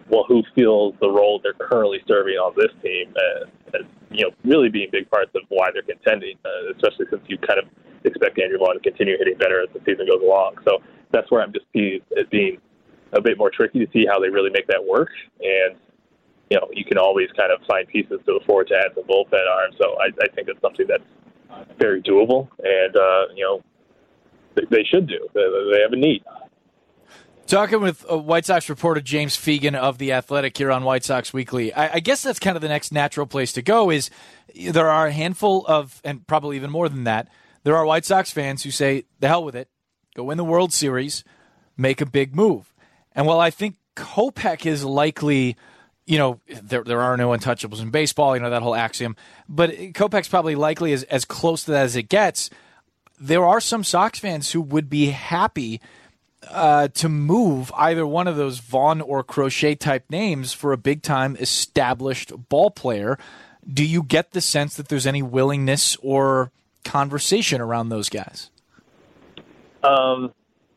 well, who feels the role they're currently serving on this team as, as you know, really being big parts of why they're contending, uh, especially since you kind of expect Andrew Vaughn to continue hitting better as the season goes along. So that's where I'm just being, it being a bit more tricky to see how they really make that work. And, you know, you can always kind of find pieces to afford to add some bullpen arms. So I, I think it's something that's very doable, and, uh, you know, they, they should do. They, they have a need. Talking with uh, White Sox reporter James Fegan of The Athletic here on White Sox Weekly. I, I guess that's kind of the next natural place to go is there are a handful of, and probably even more than that, there are White Sox fans who say, the hell with it, go win the World Series, make a big move. And while I think Kopech is likely, you know, there there are no untouchables in baseball, you know, that whole axiom, but Kopech's probably likely as, as close to that as it gets, there are some Sox fans who would be happy Uh, to move either one of those Vaughn or Crochet type names for a big time established ball player. Do you get the sense that there's any willingness or conversation around those guys? Um,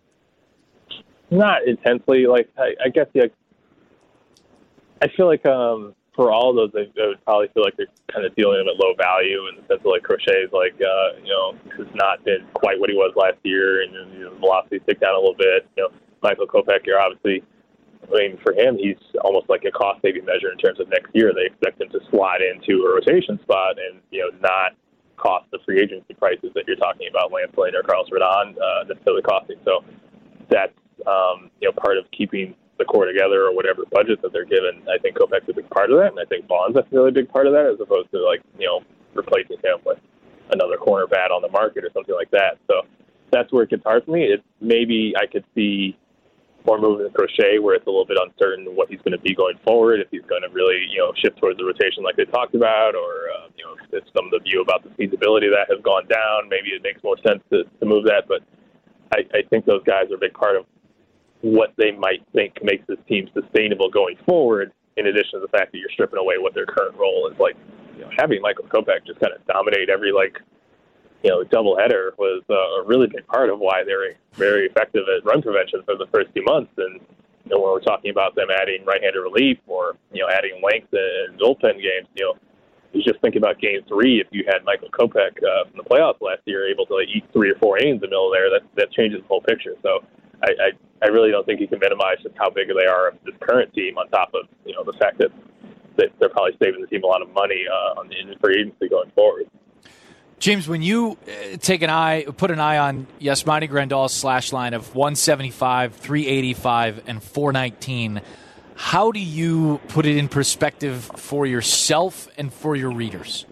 not intensely. Like I, I guess, like I feel like um, for all of those, I, I would probably feel like they're kind of dealing them at low value in the sense of like Crochet's like uh, you know, has not been quite what he was last year, and you know, velocity's ticked down a little bit. You know, Michael Kopech, you're obviously, I mean, for him, he's almost like a cost saving measure in terms of next year. They expect him to slide into a rotation spot and you know not cost the free agency prices that you're talking about, Lance Lynn or Carlos Rodon, uh, necessarily costing. So that's um, you know part of keeping the core together or whatever budget that they're given. I think Kopech's a big part of that, and I think Vaughn's a really big part of that, as opposed to like you know replacing him with another corner bat on the market or something like that. So that's where it gets hard for me. It's maybe I could see more movement in Crochet where it's a little bit uncertain what he's going to be going forward, if he's going to really you know shift towards the rotation like they talked about, or uh, you know if some of the view about the feasibility of that has gone down. Maybe it makes more sense to, to move that, but I, I think those guys are a big part of what they might think makes this team sustainable going forward, in addition to the fact that you're stripping away what their current role is. Like, you know, having Michael Kopech just kind of dominate every, like, you know, doubleheader was uh, a really big part of why they're very effective at run prevention for the first few months. And, you know, when we're talking about them adding right-handed relief or, you know, adding length in bullpen games, you know, you just think about game three. If you had Michael Kopech uh, from the playoffs last year able to like, eat three or four innings in the middle there, that, that changes the whole picture. So, I, I, I really don't think you can minimize just how big they are of this current team, on top of you know the fact that, that they're probably saving the team a lot of money uh, on the free agency going forward. James, when you uh, take an eye, put an eye on Yasmani Grandal's slash line of one seventy-five, three eighty-five, and four nineteen, how do you put it in perspective for yourself and for your readers?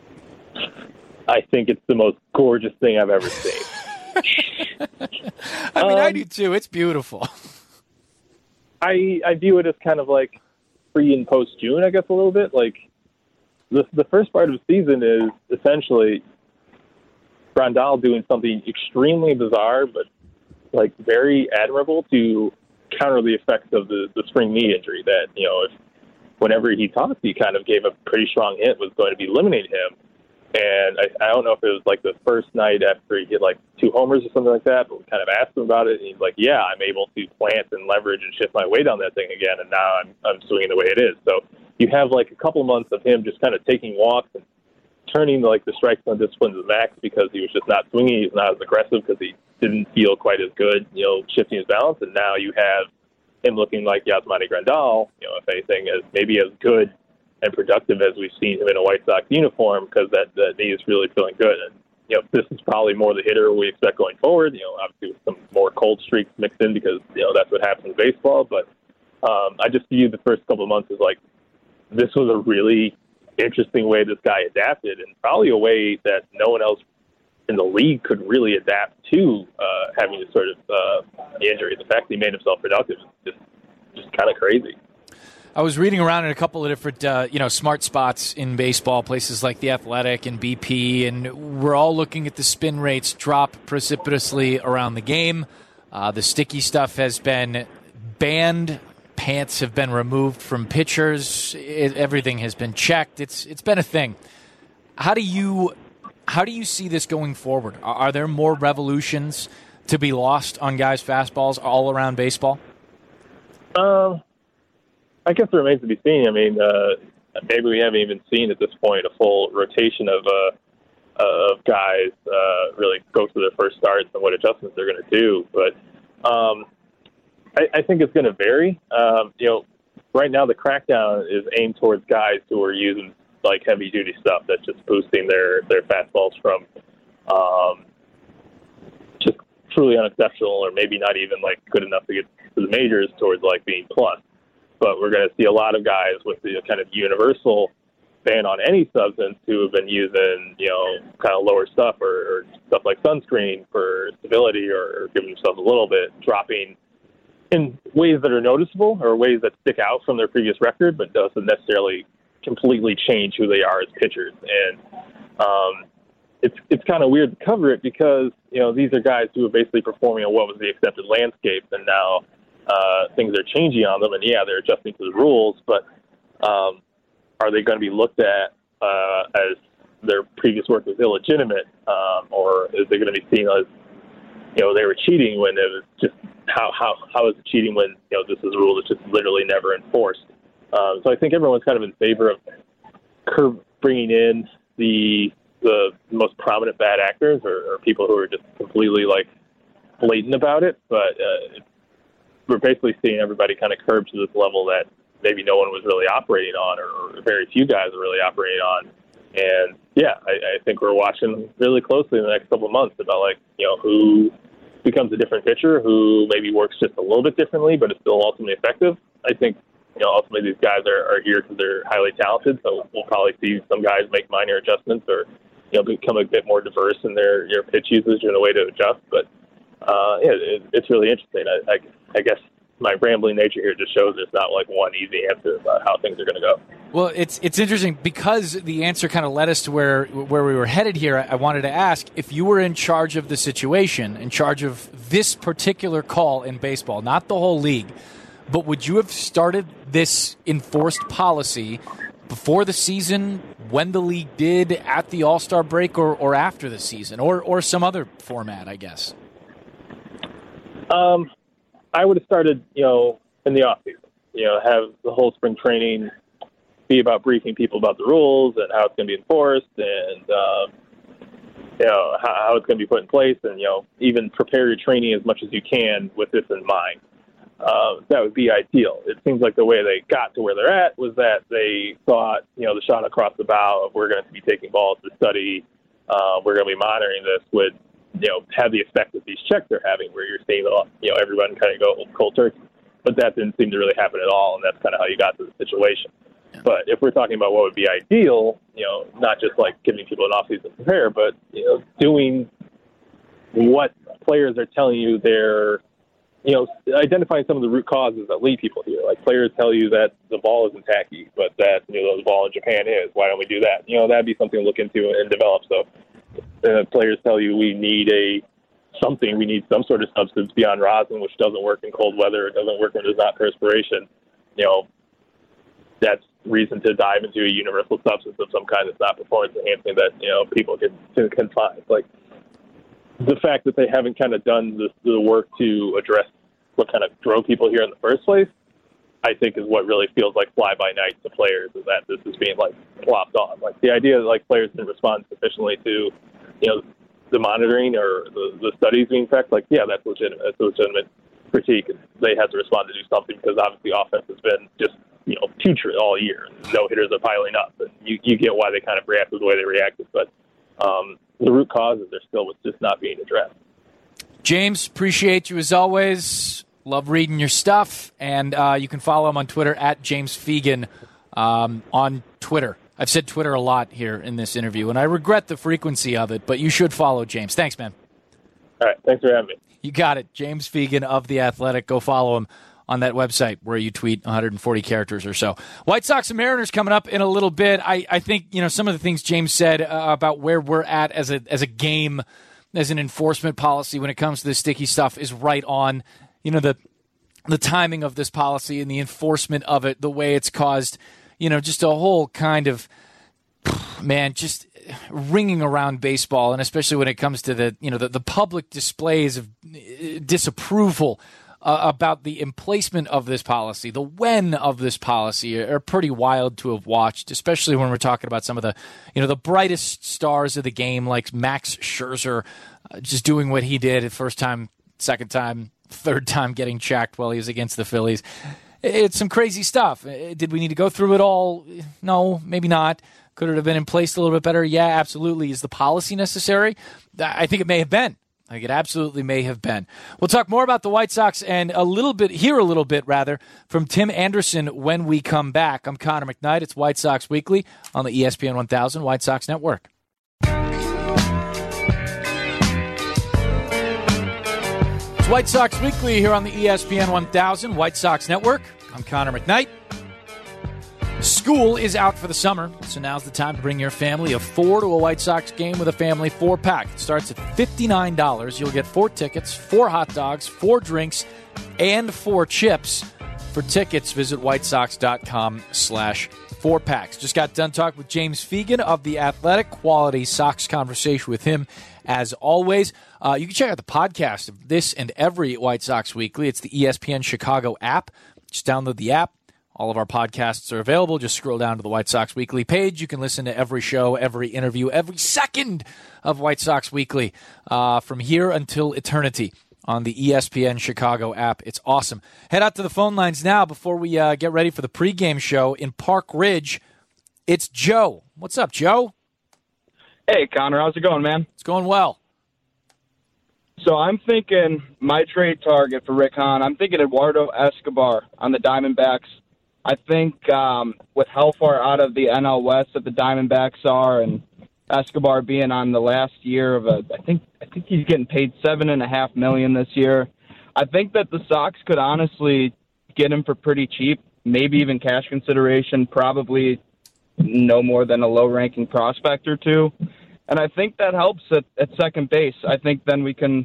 I think it's the most gorgeous thing I've ever seen. I mean, um, I do too. It's beautiful. I I view it as kind of like pre and post June, I guess, a little bit. Like the the first part of the season is essentially Grandal doing something extremely bizarre, but like very admirable to counter the effects of the, the spring knee injury. That you know, if whenever he talked, he kind of gave a pretty strong hint was going to be eliminating him. And I, I don't know if it was like the first night after he hit like two homers or something like that, but we kind of asked him about it, and he's like, yeah, I'm able to plant and leverage and shift my weight on that thing again, and now I'm I'm swinging the way it is. So you have like a couple months of him just kind of taking walks and turning like the strikes on discipline to the max because he was just not swinging, he's not as aggressive because he didn't feel quite as good, you know, shifting his balance, and now you have him looking like Yasmani Grandal, you know, if anything, as maybe as good and productive as we've seen him in a White Sox uniform, because that, that knee is really feeling good. And, you know, this is probably more the hitter we expect going forward, you know, obviously with some more cold streaks mixed in because, you know, that's what happens in baseball. But um, I just view the first couple of months as like, this was a really interesting way this guy adapted, and probably a way that no one else in the league could really adapt to uh, having this sort of uh, injury. The fact that he made himself productive is just, just kind of crazy. I was reading around in a couple of different, uh, you know, smart spots in baseball, places like The Athletic and B P, and we're all looking at the spin rates drop precipitously around the game. Uh, the sticky stuff has been banned. Pants have been removed from pitchers. It, everything has been checked. It's it's been a thing. How do you how do you see this going forward? Are, are there more revolutions to be lost on guys' fastballs all around baseball? Um. I guess it remains to be seen. I mean, uh, maybe we haven't even seen at this point a full rotation of uh, of guys uh, really go through their first starts and what adjustments they're going to do. But um, I, I think it's going to vary. Um, you know, right now the crackdown is aimed towards guys who are using like heavy duty stuff that's just boosting their, their fastballs from um, just truly unexceptional or maybe not even like good enough to get to the majors towards like being plus. But we're going to see a lot of guys with the kind of universal ban on any substance who have been using, you know, kind of lower stuff or, or stuff like sunscreen for stability or, or giving themselves a little bit, dropping in ways that are noticeable or ways that stick out from their previous record, but doesn't necessarily completely change who they are as pitchers. And um, it's it's kind of weird to cover it because, you know, these are guys who are basically performing on what was the accepted landscape, and now uh, things are changing on them, and yeah, they're adjusting to the rules, but um, are they going to be looked at uh, as their previous work was illegitimate, um, or is they going to be seen as, you know, they were cheating when it was just how how how is it cheating when, you know, this is a rule that's just literally never enforced? Um, so I think everyone's kind of in favor of curb bringing in the the most prominent bad actors or, or people who are just completely like blatant about it, but uh, it's, we're basically seeing everybody kind of curb to this level that maybe no one was really operating on, or, or very few guys are really operating on. And yeah, I, I think we're watching really closely in the next couple of months about like, you know, who becomes a different pitcher, who maybe works just a little bit differently, but is still ultimately effective. I think, you know, ultimately these guys are, are here because they're highly talented. So we'll probably see some guys make minor adjustments or, you know, become a bit more diverse in their, their pitch usage and a way to adjust. But uh, yeah, it, it's really interesting. I, I, I guess my rambling nature here just shows there's not like one easy answer about how things are going to go. Well, it's it's interesting because the answer kind of led us to where where we were headed here. I wanted to ask, if you were in charge of the situation, in charge of this particular call in baseball, not the whole league, but would you have started this enforced policy before the season, when the league did, at the All-Star break, or, or after the season, or or some other format, I guess? Um, I would have started, you know, in the offseason. You know, have the whole spring training be about briefing people about the rules and how it's going to be enforced, and um, you know how, how it's going to be put in place, and you know even prepare your training as much as you can with this in mind. Uh, that would be ideal. It seems like the way they got to where they're at was that they thought, you know, the shot across the bow of we're going to be taking balls to study, uh, we're going to be monitoring this would, you know, have the effect that these checks are having, where you're seeing, you know, everyone kind of go cold turkey. But that didn't seem to really happen at all, and that's kind of how you got to the situation. But if we're talking about what would be ideal, you know, not just like giving people an offseason to prepare, but, you know, doing what players are telling you they're, you know, identifying some of the root causes that lead people here. Like players tell you that the ball isn't tacky, but that, you know, the ball in Japan is. Why don't we do that? You know, that'd be something to look into and develop. So uh, players tell you we need a something, we need some sort of substance beyond rosin, which doesn't work in cold weather. It doesn't work when there's not perspiration. You know, that's reason to dive into a universal substance of some kind that's not performance enhancing that, you know, people can, can find. Like, the fact that they haven't kind of done the, the work to address what kind of drove people here in the first place, I think is what really feels like fly-by-night to players, is that this is being, like, plopped on. Like, the idea that, like, players didn't respond sufficiently to, you know, the monitoring or the, the studies being checked, like, yeah, that's legitimate. That's a legitimate critique. They had to respond to do something because, obviously, offense has been just, you know, putrid all year. No hitters are piling up. And you, you get why they kind of reacted the way they reacted. But, um, the root causes are still what's just not being addressed. James, appreciate you as always. Love reading your stuff. And uh, you can follow him on Twitter at James Fegan um, on Twitter. I've said Twitter a lot here in this interview, and I regret the frequency of it, but you should follow James. Thanks, man. All right. Thanks for having me. You got it. James Fegan of The Athletic. Go follow him on that website where you tweet one hundred forty characters or so. White Sox and Mariners coming up in a little bit. I, I think, you know, some of the things James said uh, about where we're at as a as a game, as an enforcement policy when it comes to this sticky stuff is right on. You know, the the timing of this policy and the enforcement of it, the way it's caused, you know, just a whole kind of, man, just ringing around baseball, and especially when it comes to the, you know, the, the public displays of disapproval uh, about the emplacement of this policy, the when of this policy are, are pretty wild to have watched, especially when we're talking about some of the, you know, the brightest stars of the game, like Max Scherzer, uh, just doing what he did the first time, second time, third time getting checked while he was against the Phillies. It's some crazy stuff. Did we need to go through it all? No, maybe not. Could it have been in place a little bit better? Yeah, absolutely. Is the policy necessary? I think it may have been. I think it absolutely may have been. We'll talk more about the White Sox and a little bit, hear a little bit rather, from Tim Anderson when we come back. I'm Connor McKnight. It's White Sox Weekly on the E S P N one thousand White Sox Network. White Sox Weekly here on the E S P N one thousand White Sox Network. I'm Connor McKnight. School is out for the summer, so now's the time to bring your family of four to a White Sox game with a family four-pack. It starts at fifty-nine dollars. You'll get four tickets, four hot dogs, four drinks, and four chips. For tickets, visit whitesox.com slash four packs. Just got done talking with James Fegan of The Athletic. Quality Sox conversation with him, as always. Uh, you can check out the podcast of this and every White Sox Weekly. It's the E S P N Chicago app. Just download the app. All of our podcasts are available. Just scroll down to the White Sox Weekly page. You can listen to every show, every interview, every second of White Sox Weekly uh, from here until eternity on the E S P N Chicago app. It's awesome. Head out to the phone lines now before we uh, get ready for the pregame show in Park Ridge. It's Joe. What's up, Joe? Hey, Connor. How's it going, man? It's going well. So I'm thinking my trade target for Rick Hahn, I'm thinking Eduardo Escobar on the Diamondbacks. I think um, with how far out of the N L West that the Diamondbacks are, and Escobar being on the last year of a, I think I think he's getting paid seven and a half million this year. I think that the Sox could honestly get him for pretty cheap, maybe even cash consideration, probably no more than a low-ranking prospect or two. And I think that helps at, at second base. I think then we can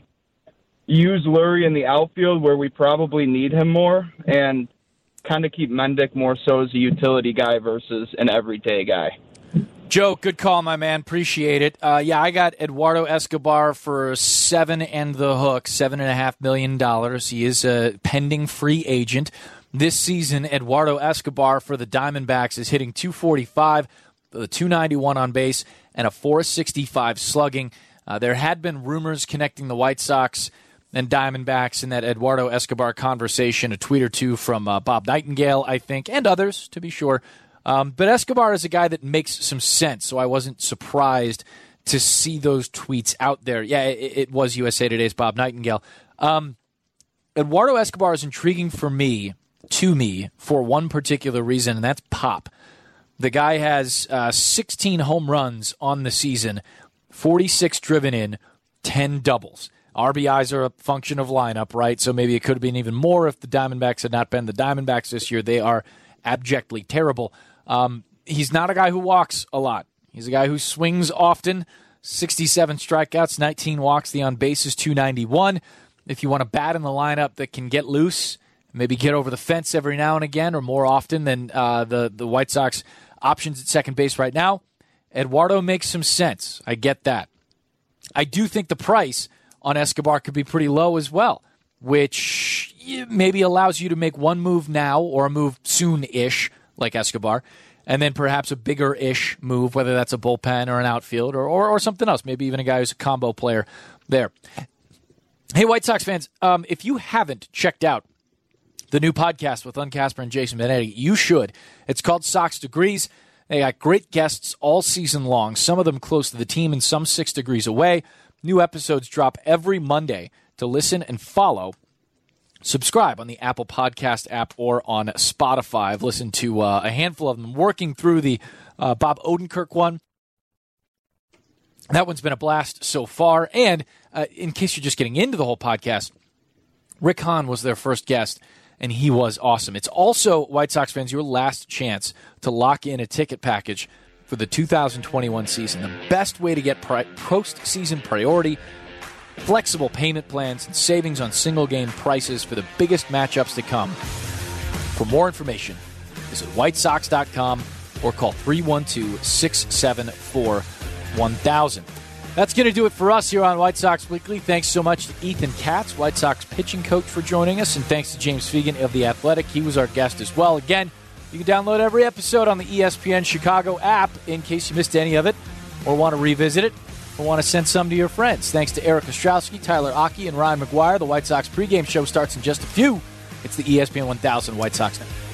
use Lurie in the outfield where we probably need him more, and kind of keep Mendick more so as a utility guy versus an everyday guy. Joe, good call, my man. Appreciate it. Uh, yeah, I got Eduardo Escobar for seven and the hook, seven and a half million dollars. He is a pending free agent. This season, Eduardo Escobar for the Diamondbacks is hitting two forty-five, the two ninety-one on base, and a four sixty-five slugging. Uh, there had been rumors connecting the White Sox and Diamondbacks in that Eduardo Escobar conversation, a tweet or two from uh, Bob Nightingale, I think, and others, to be sure. Um, but Escobar is a guy that makes some sense, so I wasn't surprised to see those tweets out there. Yeah, it, it was U S A Today's Bob Nightingale. Um, Eduardo Escobar is intriguing for me, to me, for one particular reason, and that's pop. The guy has uh, sixteen home runs on the season, forty-six driven in, ten doubles. R B Is are a function of lineup, right? So maybe it could have been even more if the Diamondbacks had not been the Diamondbacks this year. They are abjectly terrible. Um, he's not a guy who walks a lot. He's a guy who swings often, sixty-seven strikeouts, nineteen walks. The on-base is two ninety-one. If you want a bat in the lineup that can get loose, maybe get over the fence every now and again or more often than uh, the, the White Sox options at second base right now, Eduardo makes some sense. I get that. I do think the price on Escobar could be pretty low as well, which maybe allows you to make one move now or a move soon-ish, like Escobar, and then perhaps a bigger-ish move, whether that's a bullpen or an outfield or, or, or something else, maybe even a guy who's a combo player there. Hey, White Sox fans, um, if you haven't checked out the new podcast with Len Casper and Jason Benetti, you should. It's called Sox Degrees. They got great guests all season long, some of them close to the team and some six degrees away. New episodes drop every Monday. To listen and follow, subscribe on the Apple Podcast app or on Spotify. I've listened to uh, a handful of them, working through the uh, Bob Odenkirk one. That one's been a blast so far. And uh, in case you're just getting into the whole podcast, Rick Hahn was their first guest, and he was awesome. It's also, White Sox fans, your last chance to lock in a ticket package for the two thousand twenty-one season. The best way to get pri- postseason priority, flexible payment plans, and savings on single-game prices for the biggest matchups to come. For more information, visit white sox dot com or call three one two, six seven four, one thousand. That's going to do it for us here on White Sox Weekly. Thanks so much to Ethan Katz, White Sox pitching coach, for joining us. And thanks to James Fegan of The Athletic. He was our guest as well. Again, you can download every episode on the E S P N Chicago app in case you missed any of it or want to revisit it or want to send some to your friends. Thanks to Eric Ostrowski, Tyler Aki, and Ryan McGuire. The White Sox pregame show starts in just a few. It's the E S P N one thousand White Sox Network.